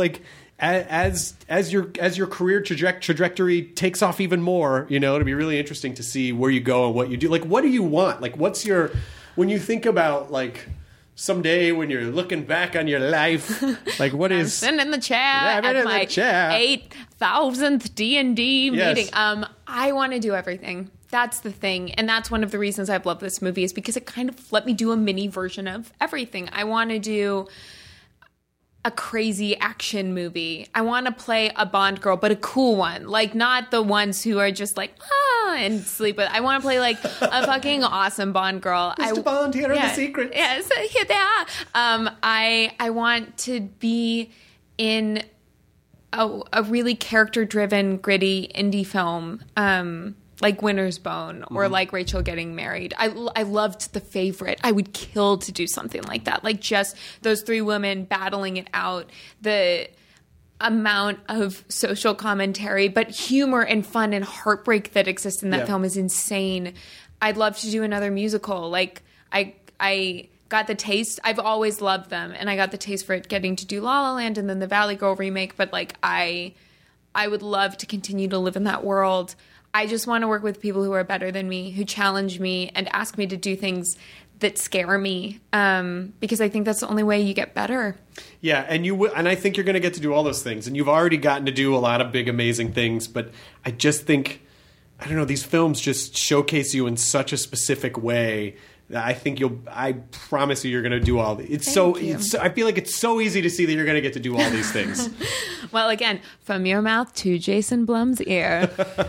as your career trajectory takes off even more, it'll be really interesting to see where you go and what you do. What do you want? What's your when you think about someday when you're looking back on your life, what is... I'm sitting in the chair at my 8,000th D&D meeting. I want to do everything. That's the thing. And that's one of the reasons I've loved this movie is because it kind of let me do a mini version of everything. I want to do a crazy action movie. I want to play a Bond girl, but a cool one. Not the ones who are just and sleep with. I want to play a fucking awesome Bond girl. Mr. Bond, here are the secrets. Yes, here they are. I want to be in a really character-driven, gritty indie film. Like Winter's Bone or Rachel Getting Married. I loved The Favorite. I would kill to do something like that. Just those three women battling it out. The amount of social commentary, but humor and fun and heartbreak that exists in that film is insane. I'd love to do another musical. I got the taste. I've always loved them, and I got the taste for it getting to do La La Land and then the Valley Girl remake. But I would love to continue to live in that world. I just want to work with people who are better than me, who challenge me and ask me to do things that scare me, because I think that's the only way you get better. Yeah, and I think you're going to get to do all those things, and you've already gotten to do a lot of big, amazing things. But I just think, I don't know, these films just showcase you in such a specific way I think I promise you're going to do all these. Thank you. I feel like it's so easy to see that you're going to get to do all these things. Well, again, from your mouth to Jason Blum's ear.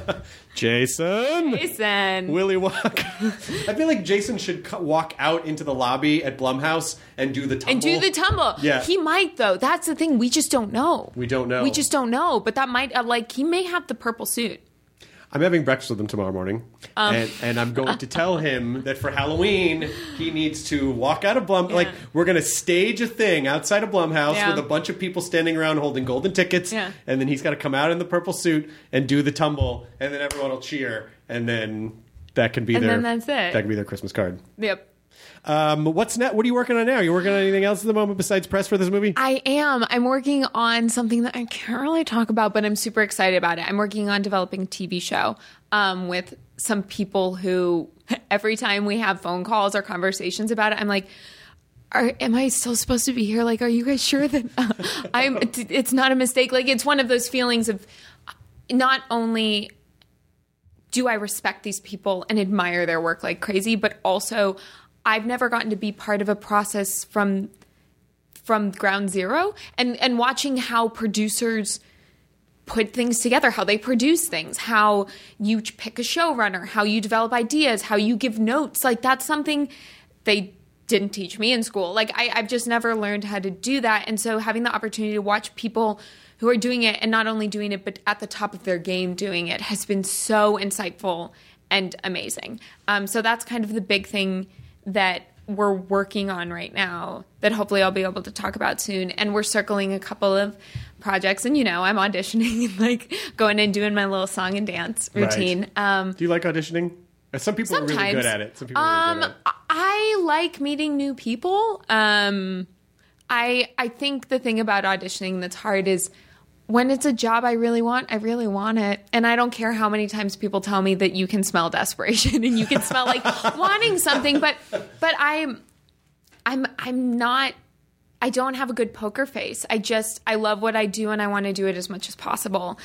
Jason. Willy Wonka. I feel like Jason should walk out into the lobby at Blumhouse and do the tumble. Yeah. He might, though. That's the thing. We just don't know. We don't know. We just don't know. But that might, he may have the purple suit. I'm having breakfast with him tomorrow morning, and I'm going to tell him that for Halloween he needs to walk out of we're going to stage a thing outside of Blumhouse with a bunch of people standing around holding golden tickets, and then he's got to come out in the purple suit and do the tumble, and then everyone will cheer, and then that can be that's it. That can be their Christmas card. Yep. What's next? What are you working on now? You working on anything else at the moment besides press for this movie? I am. I'm working on something that I can't really talk about, but I'm super excited about it. I'm working on developing a TV show with some people who, every time we have phone calls or conversations about it, I'm like, am I still supposed to be here? Like, are you guys sure that it's not a mistake? Like, it's one of those feelings of not only do I respect these people and admire their work like crazy, but also I've never gotten to be part of a process from ground zero and watching how producers put things together, how they produce things, how you pick a showrunner, how you develop ideas, how you give notes. Like, that's something they didn't teach me in school. Like, I've just never learned how to do that. And so having the opportunity to watch people who are doing it, and not only doing it, but at the top of their game doing it, has been so insightful and amazing. So that's kind of the big thing that we're working on right now that hopefully I'll be able to talk about soon. And we're circling a couple of projects, and I'm auditioning and going and doing my little song and dance routine. Right. Do you like auditioning? Some people sometimes. are really good at it. Some people are really good at it. I like meeting new people. I think the thing about auditioning that's hard is when it's a job I really want it. And I don't care how many times people tell me that you can smell desperation and you can smell wanting something, but I'm not, I don't have a good poker face. I love what I do and I want to do it as much as possible.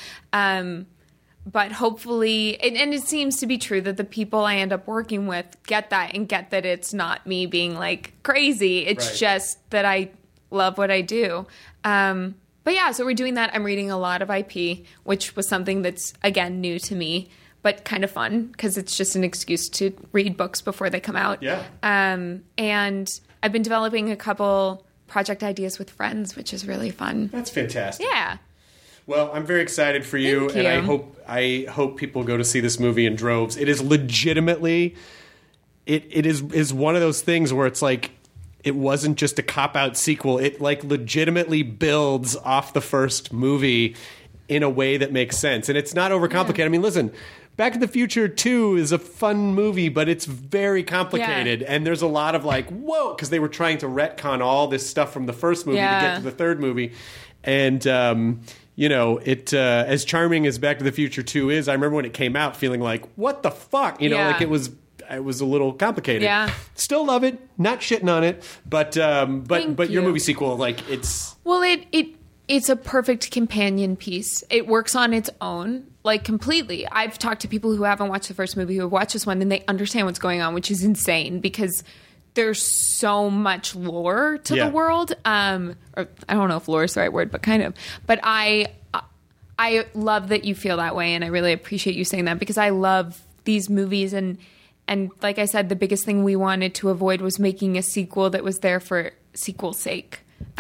But hopefully, and it seems to be true that the people I end up working with get that and get that it's not me being crazy. It's just that I love what I do. But yeah, so we're doing that. I'm reading a lot of IP, which was something that's, again, new to me, but kind of fun because it's just an excuse to read books before they come out. Yeah. And I've been developing a couple project ideas with friends, which is really fun. That's fantastic. Yeah. Well, I'm very excited for you, Thank you. And I hope people go to see this movie in droves. It is legitimately, it is one of those things where it's it wasn't just a cop-out sequel. It legitimately builds off the first movie in a way that makes sense. And it's not overcomplicated. Yeah. I mean, listen, Back to the Future 2 is a fun movie, but it's very complicated. Yeah. And there's a lot of whoa, because they were trying to retcon all this stuff from the first movie to get to the third movie. And, it as charming as Back to the Future 2 is, I remember when it came out feeling what the fuck? It was a little complicated. Yeah. Still love it. Not shitting on it. But your movie sequel, it's... Well, it's a perfect companion piece. It works on its own, completely. I've talked to people who haven't watched the first movie who have watched this one, and they understand what's going on, which is insane because there's so much lore to the world. Or I don't know if lore is the right word, but kind of. But I love that you feel that way, and I really appreciate you saying that because I love these movies and like I said, the biggest thing we wanted to avoid was making a sequel that was there for sequel's sake.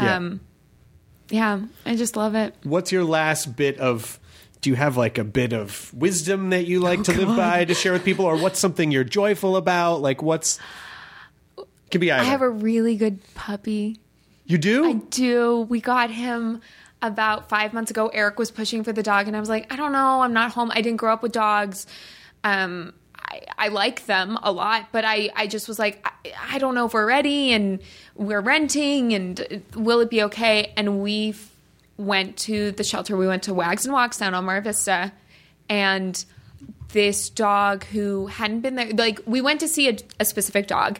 I just love it. What's your last bit of... Do you have a bit of wisdom that you like to live by to share with people? Or what's something you're joyful about? What's... Could be either. I have a really good puppy. You do? I do. We got him about 5 months ago. Eric was pushing for the dog, and I was like, I don't know. I'm not home. I didn't grow up with dogs. I like them a lot, but I just was like, I don't know if we're ready, and we're renting, and will it be okay? And we went to the shelter. We went to Wags and Walks down on Mar Vista, and this dog who hadn't been there, we went to see a specific dog.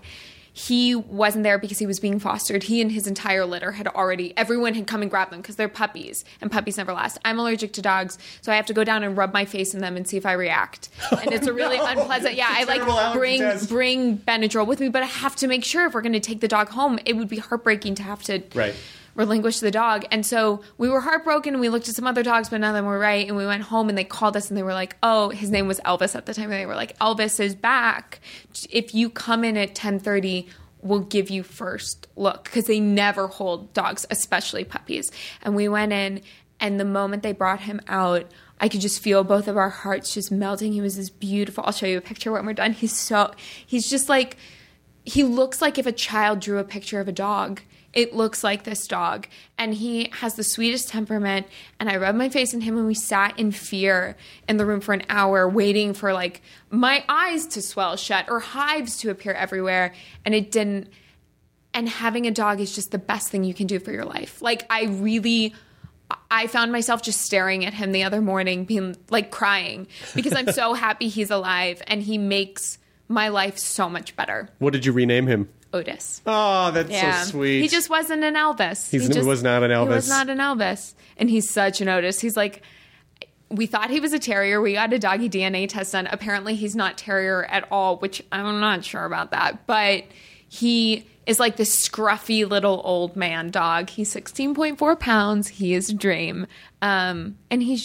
he wasn't there because he was being fostered. He and his entire litter everyone had come and grabbed them because they're puppies, and puppies never last. I'm allergic to dogs, so I have to go down and rub my face in them and see if I react. And it's a really unpleasant. Yeah, I like bring Benadryl with me, but I have to make sure if we're going to take the dog home, it would be heartbreaking to have to relinquish the dog. And so we were heartbroken, and we looked at some other dogs, but none of them were right. And we went home, and they called us, and they were like, oh, his name was Elvis at the time. And they were like, Elvis is back. If you come in at 10:30, we'll give you first look, because they never hold dogs, especially puppies. And we went in, and the moment they brought him out, I could just feel both of our hearts just melting. He was this beautiful. I'll show you a picture when we're done. He's just like, he looks like if a child drew a picture of a dog. It looks like this dog. And he has the sweetest temperament. And I rubbed my face in him, and we sat in fear in the room for an hour waiting for like my eyes to swell shut or hives to appear everywhere. And it didn't. And having a dog is just the best thing you can do for your life. Like I found myself just staring at him the other morning, being like crying, because I'm so happy he's alive, and he makes my life so much better. What did you rename him? Otis. Oh, that's so sweet. He just wasn't an Elvis. He was not an Elvis. He was not an Elvis. And he's such an Otis. He's like, we thought he was a terrier. We got a doggy DNA test done. Apparently he's not terrier at all, which I'm not sure about that. But he is like this scruffy little old man dog. He's 16.4 pounds. He is a dream. And he's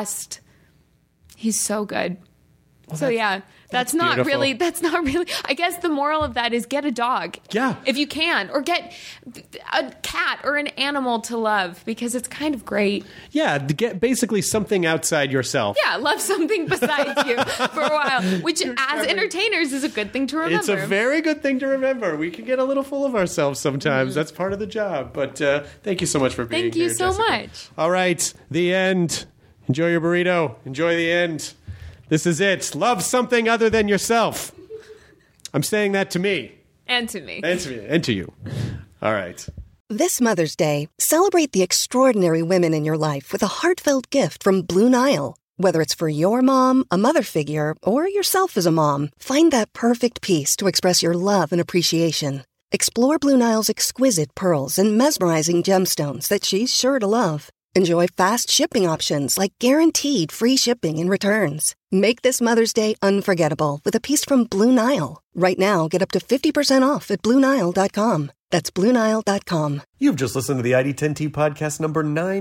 so good. Well, so yeah. That's not really, I guess the moral of that is get a dog. Yeah. If you can. Or get a cat or an animal to love, because it's kind of great. Yeah, to get basically something outside yourself. Yeah, love something besides you for a while, which as entertainers is a good thing to remember. It's a very good thing to remember. We can get a little full of ourselves sometimes. That's part of the job. But thank you so much for being here, Thank you so Jessica. much. All right, the end. Enjoy your burrito. Enjoy the end. This is it. Love something other than yourself. I'm saying that to me. And to me. And to me. And to you. All right. This Mother's Day, celebrate the extraordinary women in your life with a heartfelt gift from Blue Nile. Whether it's for your mom, a mother figure, or yourself as a mom, find that perfect piece to express your love and appreciation. Explore Blue Nile's exquisite pearls and mesmerizing gemstones that she's sure to love. Enjoy fast shipping options like guaranteed free shipping and returns. Make this Mother's Day unforgettable with a piece from Blue Nile. Right now, get up to 50% off at BlueNile.com. That's BlueNile.com. You've just listened to the ID10T podcast number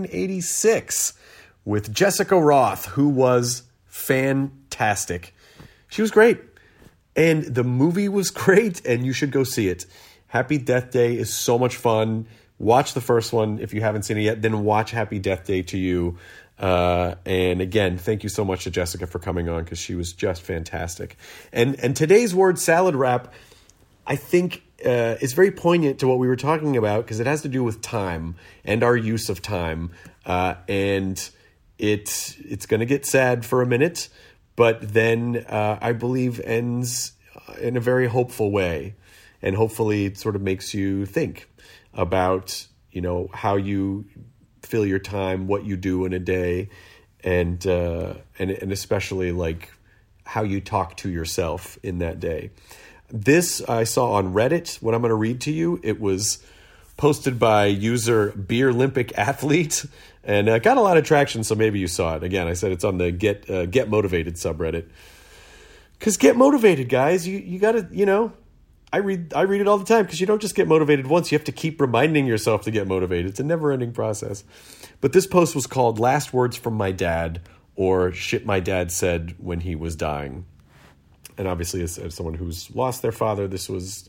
986 with Jessica Roth, who was fantastic. She was great. And the movie was great, and you should go see it. Happy Death Day is so much fun. Watch the first one if you haven't seen it yet. Then watch Happy Death Day to You. And again, thank you so much to Jessica for coming on, because she was just fantastic. And today's word salad wrap, I think, is very poignant to what we were talking about, because it has to do with time and our use of time. And it's going to get sad for a minute, but then I believe ends in a very hopeful way. And hopefully it sort of makes you think about, how you fill your time, what you do in a day, and especially like how you talk to yourself in that day. This I saw on Reddit. What I'm going to read to you, it was posted by user Beer Olympic Athlete, and got a lot of traction. So maybe you saw it. Again, I said it's on the Get Motivated subreddit. Because get motivated, guys. You got to, I read it all the time, because you don't just get motivated once. You have to keep reminding yourself to get motivated. It's a never-ending process. But this post was called Last Words from My Dad, or Shit My Dad Said When He Was Dying. And obviously, as someone who's lost their father, this was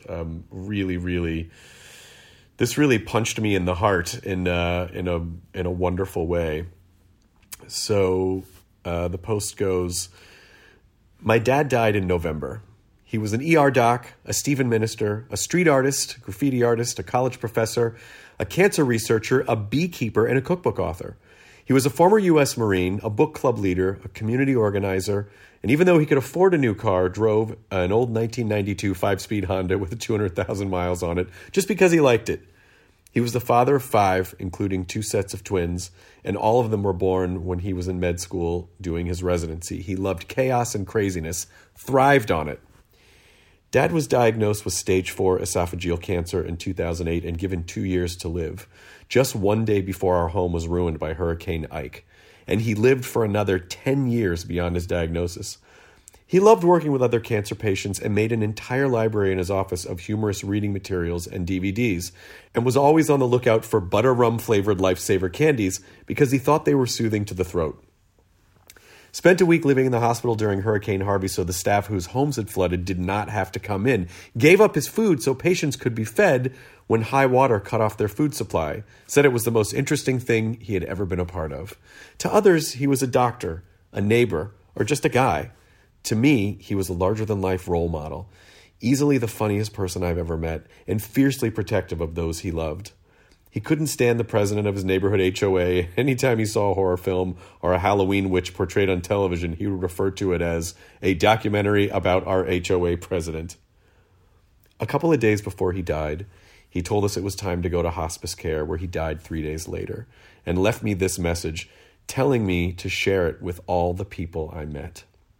this really punched me in the heart in a wonderful way. So the post goes, my dad died in November. He was an ER doc, a Stephen minister, a street artist, graffiti artist, a college professor, a cancer researcher, a beekeeper, and a cookbook author. He was a former U.S. Marine, a book club leader, a community organizer, and even though he could afford a new car, drove an old 1992 5-speed Honda with 200,000 miles on it just because he liked it. He was the father of 5, including 2 sets of twins, and all of them were born when he was in med school doing his residency. He loved chaos and craziness, thrived on it. Dad was diagnosed with stage 4 esophageal cancer in 2008 and given 2 years to live, just one day before our home was ruined by Hurricane Ike. And he lived for another 10 years beyond his diagnosis. He loved working with other cancer patients and made an entire library in his office of humorous reading materials and DVDs, and was always on the lookout for butter rum-flavored Lifesaver candies because he thought they were soothing to the throat. Spent a week living in the hospital during Hurricane Harvey so the staff whose homes had flooded did not have to come in. Gave up his food so patients could be fed when high water cut off their food supply. Said it was the most interesting thing he had ever been a part of. To others, he was a doctor, a neighbor, or just a guy. To me, he was a larger-than-life role model, easily the funniest person I've ever met, and fiercely protective of those he loved. He couldn't stand the president of his neighborhood HOA. Anytime he saw a horror film or a Halloween witch portrayed on television, he would refer to it as a documentary about our HOA president. A couple of days before he died, he told us it was time to go to hospice care, where he died 3 days later, and left me this message, telling me to share it with all the people I met.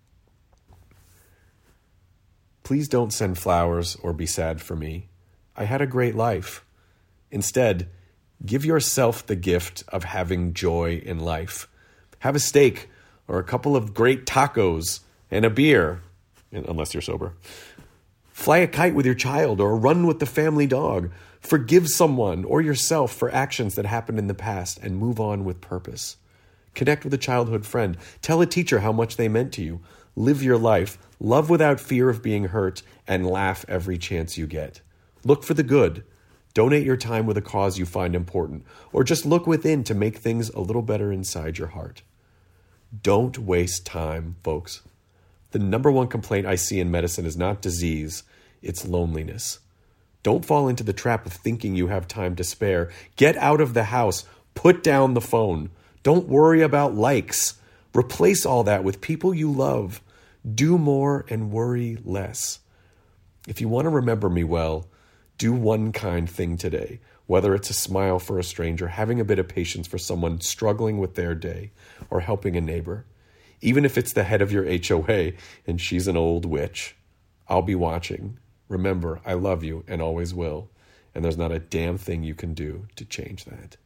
Please don't send flowers or be sad for me. I had a great life. Instead, give yourself the gift of having joy in life. Have a steak or a couple of great tacos and a beer, unless you're sober. Fly a kite with your child or run with the family dog. Forgive someone or yourself for actions that happened in the past and move on with purpose. Connect with a childhood friend. Tell a teacher how much they meant to you. Live your life, love without fear of being hurt, and laugh every chance you get. Look for the good. Donate your time with a cause you find important, or just look within to make things a little better inside your heart. Don't waste time, folks. The number one complaint I see in medicine is not disease, it's loneliness. Don't fall into the trap of thinking you have time to spare. Get out of the house. Put down the phone. Don't worry about likes. Replace all that with people you love. Do more and worry less. If you want to remember me well, do one kind thing today, whether it's a smile for a stranger, having a bit of patience for someone struggling with their day, or helping a neighbor. Even if it's the head of your HOA and she's an old witch, I'll be watching. Remember, I love you and always will, and there's not a damn thing you can do to change that.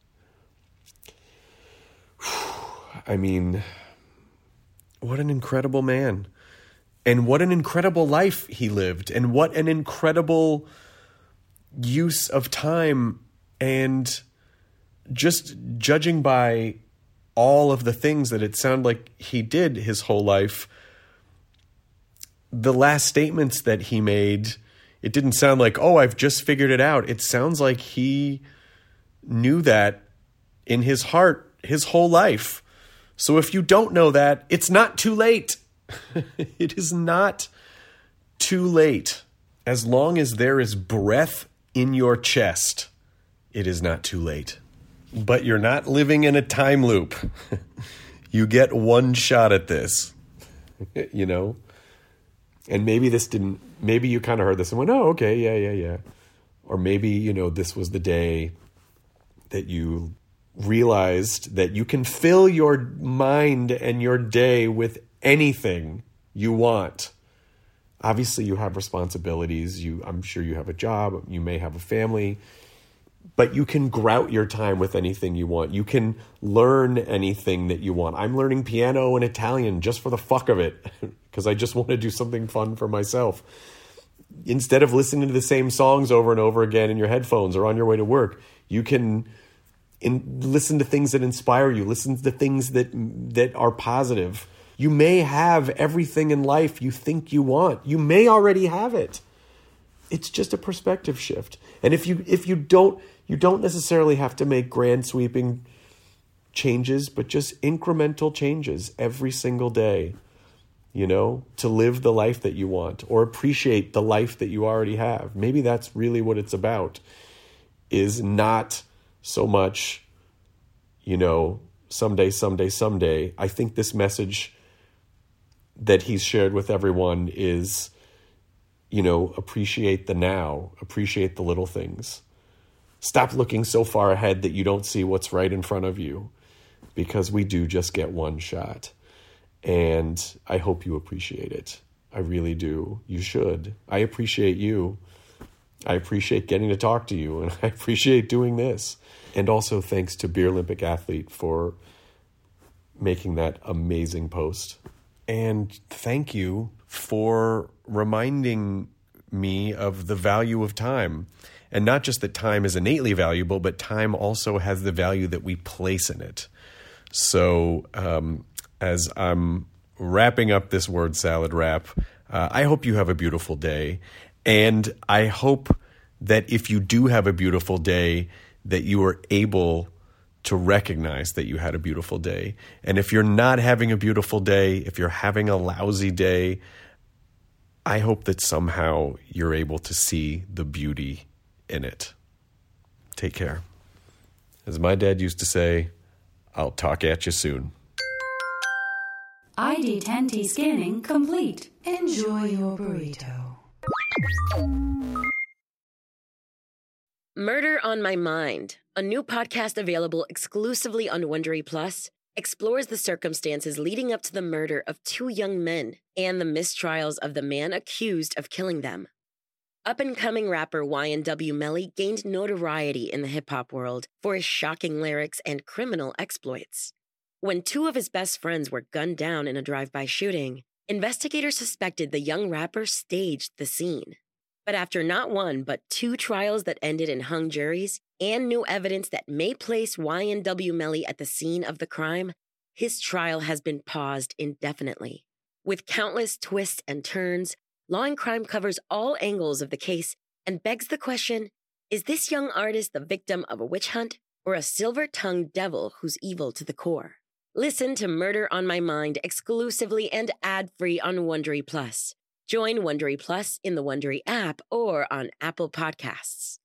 I mean, what an incredible man. And what an incredible life he lived. And what an incredible use of time. And just judging by all of the things that it sounded like he did his whole life, the last statements that he made, it didn't sound like, oh, I've just figured it out. It sounds like he knew that in his heart his whole life. So if you don't know that, it's not too late. It is not too late. As long as there is breath in your chest, it is not too late. But you're not living in a time loop. You get one shot at this, you know? And maybe maybe you kind of heard this and went, oh, okay, yeah. Or maybe, this was the day that you realized that you can fill your mind and your day with anything you want. Obviously, you have responsibilities. I'm sure you have a job. You may have a family. But you can grout your time with anything you want. You can learn anything that you want. I'm learning piano and Italian just for the fuck of it because I just want to do something fun for myself. Instead of listening to the same songs over and over again in your headphones or on your way to work, you can listen to things that inspire you. Listen to things that are positive. You may have everything in life you think you want. You may already have it. It's just a perspective shift. And if you don't necessarily have to make grand sweeping changes, but just incremental changes every single day, to live the life that you want or appreciate the life that you already have. Maybe that's really what it's about, is not so much, someday. I think this message that he's shared with everyone is, appreciate the now, appreciate the little things. Stop looking so far ahead that you don't see what's right in front of you, because we do just get one shot. And I hope you appreciate it. I really do. You should. I appreciate you. I appreciate getting to talk to you, and I appreciate doing this. And also thanks to Beer Olympic Athlete for making that amazing post. And thank you for reminding me of the value of time. And not just that time is innately valuable, but time also has the value that we place in it. So as I'm wrapping up this word salad wrap, I hope you have a beautiful day. And I hope that if you do have a beautiful day, that you are able to recognize that you had a beautiful day. And if you're not having a beautiful day, if you're having a lousy day, I hope that somehow you're able to see the beauty in it. Take care. As my dad used to say, I'll talk at you soon. ID10T scanning complete. Enjoy your burrito. Murder on My Mind, a new podcast available exclusively on Wondery Plus, explores the circumstances leading up to the murder of two young men and the mistrials of the man accused of killing them. Up-and-coming rapper YNW Melly gained notoriety in the hip-hop world for his shocking lyrics and criminal exploits. When two of his best friends were gunned down in a drive-by shooting, investigators suspected the young rapper staged the scene. But after not one, but two trials that ended in hung juries and new evidence that may place YNW Melly at the scene of the crime, his trial has been paused indefinitely. With countless twists and turns, Law and Crime covers all angles of the case and begs the question, is this young artist the victim of a witch hunt or a silver-tongued devil who's evil to the core? Listen to Murder on My Mind exclusively and ad-free on Wondery Plus. Join Wondery Plus in the Wondery app or on Apple Podcasts.